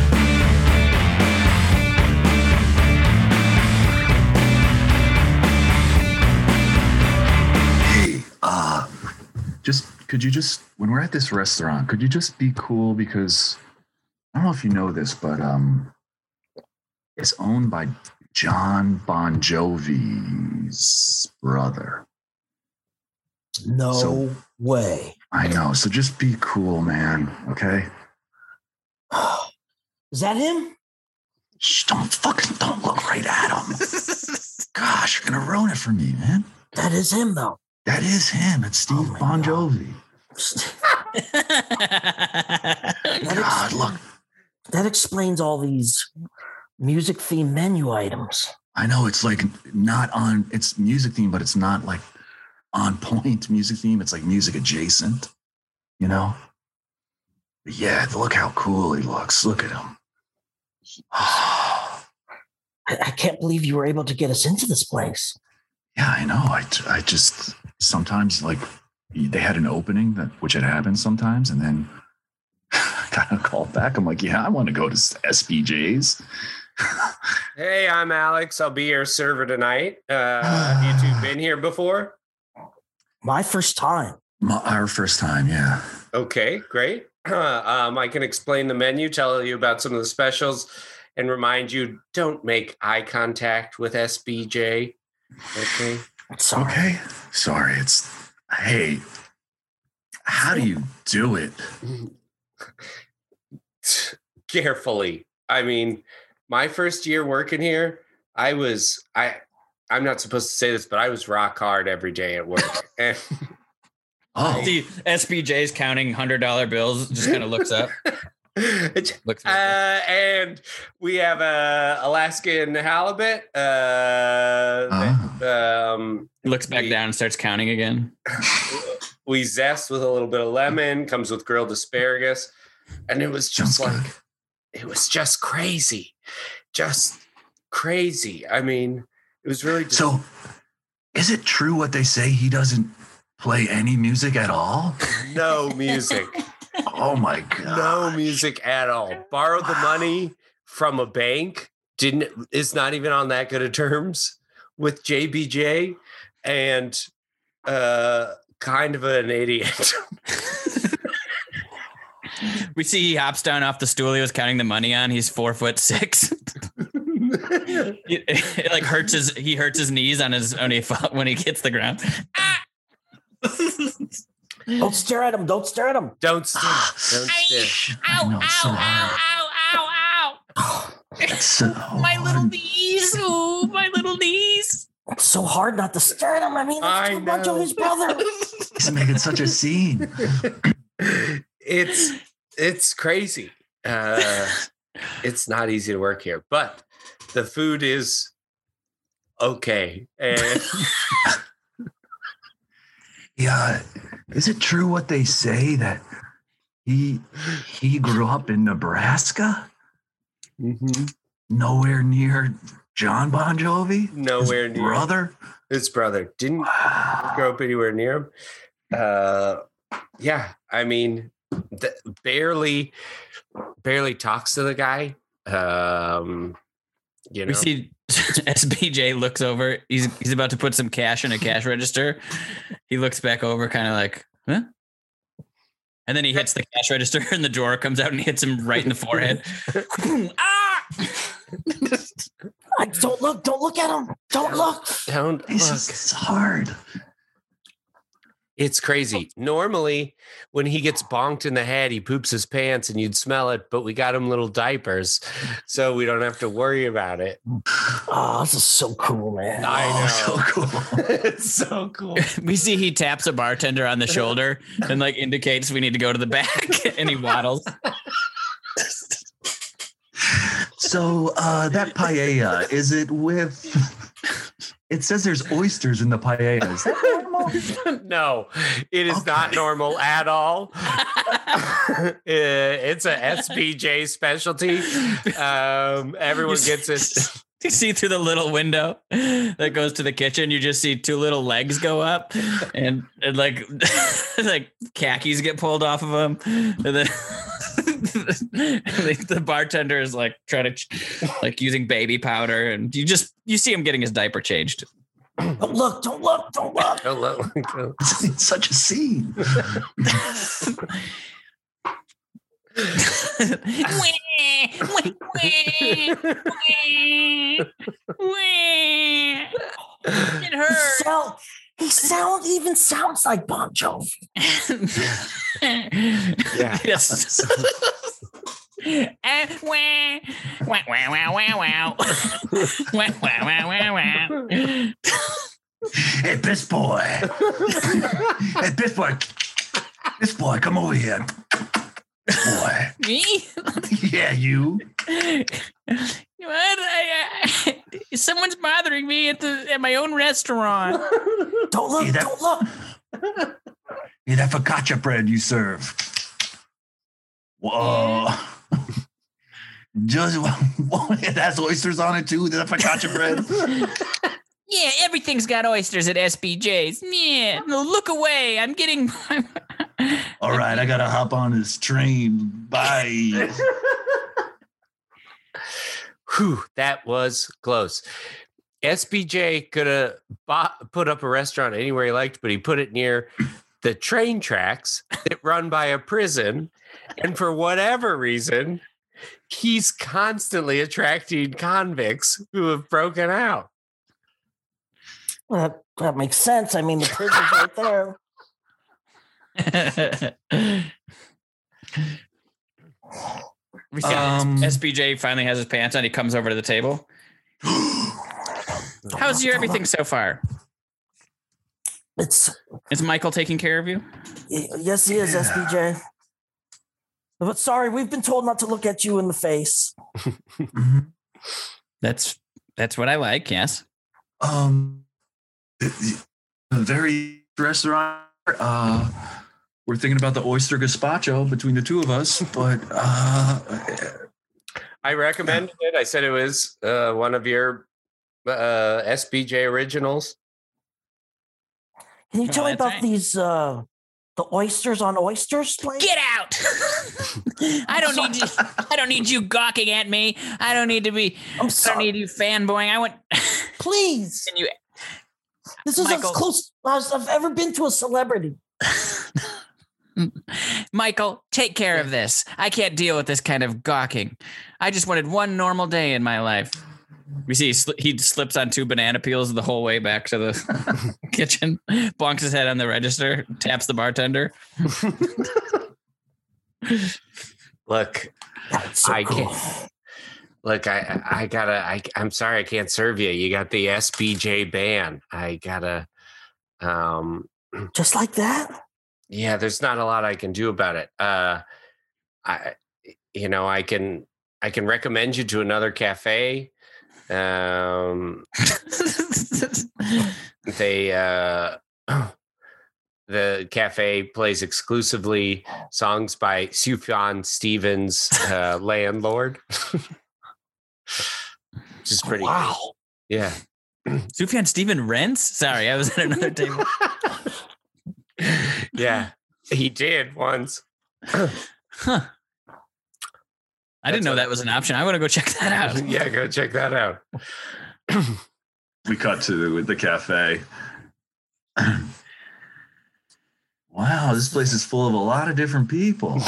Hey, could you just, when we're at this restaurant, could you just be cool? Because I don't know if you know this, but it's owned by John Bon Jovi's brother. no way. I know. So just be cool, man. Okay. Is that him? Shh, don't look right at him. Gosh, you're gonna ruin it for me, man. That is him, though. That is him. It's Steve my Bon God. Jovi. God, look. That explains all these music themed menu items. I know it's like not on. It's music theme, but it's not like on point music theme. It's like music adjacent. You know. But yeah, look how cool he looks. Look at him. I can't believe you were able to get us into this place. Yeah, I know. I just sometimes like they had an opening which had happened sometimes, and then I got a call back. I'm like, yeah, I want to go to SBJ's. Hey, I'm Alex. I'll be your server tonight. Have you two been here before? My first time. Our first time, yeah. Okay, great. I can explain the menu, tell you about some of the specials, and remind you, don't make eye contact with SBJ. Okay. Sorry. Okay. Sorry. Hey, how do you do it? Carefully. I mean, my first year working here, I'm not supposed to say this, but I was rock hard every day at work. And Oh, See, SBJ's counting $100 bills, just kind of looks up. Looks and we have Alaskan halibut. looks back down and starts counting again. We zest with a little bit of lemon, comes with grilled asparagus. And it was just Sounds like, it was just crazy. Just crazy. I mean, it was really just, so is it true what they say? He doesn't play any music at all? no music. Oh my God. No music at all. Borrowed the money from a bank. Is not even on that good of terms with JBJ, and kind of an idiot. We see he hops down off the stool he was counting the money on. He's 4'6". It like hurts he hurts his knees on when he hits the ground. Don't stare at him. Don't stare at him. Don't stare. Don't stare. I know, it's so hard. It's so hard. knees. Oh, my little knees. It's so hard not to stare at him. I mean, I that's too much of know. his brother. He's making such a scene. It's crazy. It's not easy to work here, but the food is okay. And Yeah. Is it true what they say that he grew up in Nebraska? Nowhere near John Bon Jovi? Nowhere His near. brother? his brother didn't grow up anywhere near him. Yeah, I mean, barely talks to the guy. You know, We see SBJ looks over. He's about to put some cash in a cash register. He looks back over, kind of like, huh? And then he hits the cash register, and the drawer comes out and hits him right in the forehead. Don't look. Don't look at him. Don't look. don't look. It's hard. It's crazy. Normally, when he gets bonked in the head, he poops his pants and you'd smell it, but we got him little diapers, so we don't have to worry about it. Oh, this is so cool, man. I know. So cool. It's so cool. We see he taps a bartender on the shoulder and like indicates we need to go to the back, and he waddles. So that paella, is it with? It says there's oysters in the paella. Is that normal? No, it is not normal at all. It's a SBJ specialty. Everyone gets it. You see through the little window that goes to the kitchen, you just see two little legs go up, and like like khakis get pulled off of them, and then the bartender is like trying to like using baby powder, and you see him getting his diaper changed. Don't look. It's such a scene. It hurts. He sounds like Bon Jovi. Yeah. Yes. Hey, Piss Boy. Hey, Piss Boy. Piss Boy, come over here. Boy. Me? Yeah, you. What? Someone's bothering me at my own restaurant. Don't look. Hey, Don't look. Yeah, that focaccia bread you serve. Whoa. Just it has oysters on it too. That focaccia bread. Yeah, everything's got oysters at SBJ's. Yeah, no, look away. I'm getting. All right, I gotta hop on this train. Bye. Whew, that was close. SBJ could have put up a restaurant anywhere he liked, but he put it near the train tracks that run by a prison. And for whatever reason, he's constantly attracting convicts who have broken out. That makes sense. I mean, the prison's right there. SBJ finally has his pants on. He comes over to the table. How's your everything so far? Is Michael taking care of you? Yes, he is, SBJ. But sorry, we've been told not to look at you in the face. That's what I like. Yes. Very restaurant. We're thinking about the oyster gazpacho between the two of us, but I recommended it. I said it was one of your SBJ originals. Can you tell me about these the oysters on oysters place? Get out! I don't need you gawking at me. I don't need to be. I'm I sorry. don't need you fanboying. I want. Please. Can you? This is Michael. as close as I've ever been to a celebrity. Michael, take care of this. I can't deal with this kind of gawking. I just wanted one normal day in my life. We see he slips on 2 banana peels the whole way back to the kitchen, bonks his head on the register, taps the bartender. Look, That's so I cool. can't. Look, I'm sorry, I can't serve you. You got the SBJ ban. I gotta. Just like that? Yeah, there's not a lot I can do about it. I can recommend you to another cafe. The cafe plays exclusively songs by Sufjan Stevens, Landlord. Which is pretty cool. Yeah. Sufjan Stevens rents? Sorry, I was at another table. Yeah, he did once. Huh. I didn't know that was an option. I want to go check that out. Yeah, go check that out. we cut to the cafe. Wow, this place is full of a lot of different people.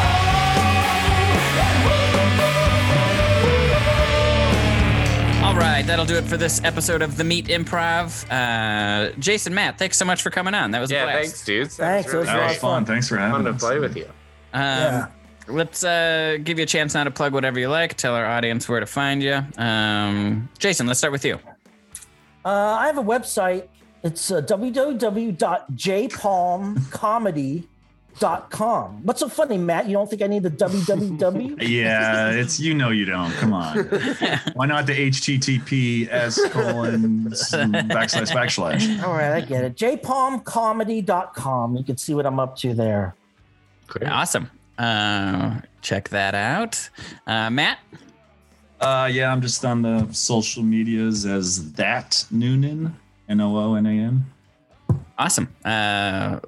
All right. right, that'll do it for this episode of The Meat Improv. Jason, Matt, thanks so much for coming on. That was a blast. Thanks, dudes. Thanks, it was That was fun. Thanks for having Fun to us. play with you. Let's give you a chance now to plug whatever you like. Tell our audience where to find you. Jason, let's start with you. I have a website. It's www.jpalmcomedy.com. What's so funny, Matt? You don't think I need the www? Yeah, it's you know you don't. Come on. Why not the HTTPS:// All right, I get it. jpalmcomedy.com. You can see what I'm up to there. Great. Awesome. Check that out. Matt? Yeah, I'm just on the social medias as that Noonan, Noonan. Awesome. I'm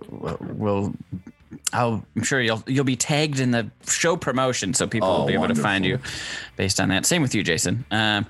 sure you'll be tagged in the show promotion, so people will be able to find you based on that. Same with you, Jason. And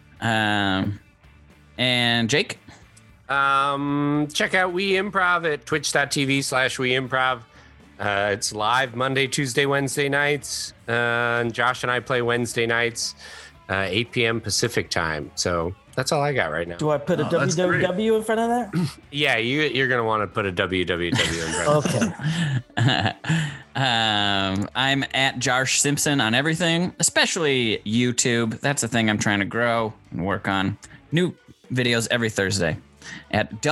Jake. Check out We Improv at twitch.tv/WeImprov. It's live Monday, Tuesday, Wednesday nights. And Josh and I play Wednesday nights, 8 p.m. Pacific time. So that's all I got right now. Do I put a that's www in front of that? Yeah, you're going to want to put a www in front. Okay. I'm at Josh Simpson on everything, especially YouTube. That's the thing I'm trying to grow and work on. New videos every Thursday at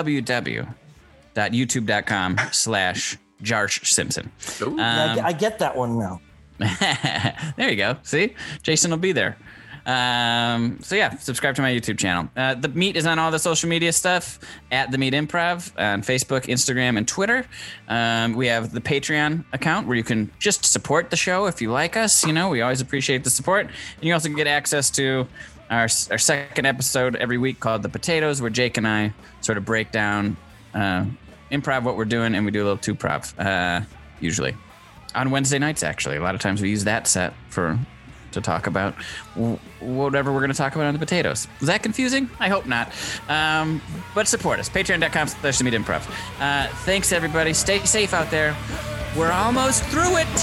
www.youtube.com/Jarsh Simpson. I get that one now. There you go. See, Jason will be there. So yeah, subscribe to my YouTube channel. The Meat is on all the social media stuff at The Meat Improv on Facebook, Instagram, and Twitter. We have the Patreon account where you can just support the show if you like us. You know, we always appreciate the support. And you also can get access to our second episode every week called The Potatoes, where Jake and I sort of break down improv what we're doing, and we do a little two-prov usually on Wednesday nights. Actually, a lot of times we use that set to talk about whatever we're going to talk about on The Potatoes. Was that confusing? I hope not. But support us. Patreon.com/TheMeatImprov. Thanks, everybody. Stay safe out there. We're almost through it.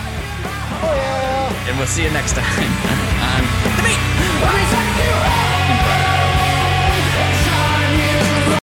And we'll see you next time on The Meat.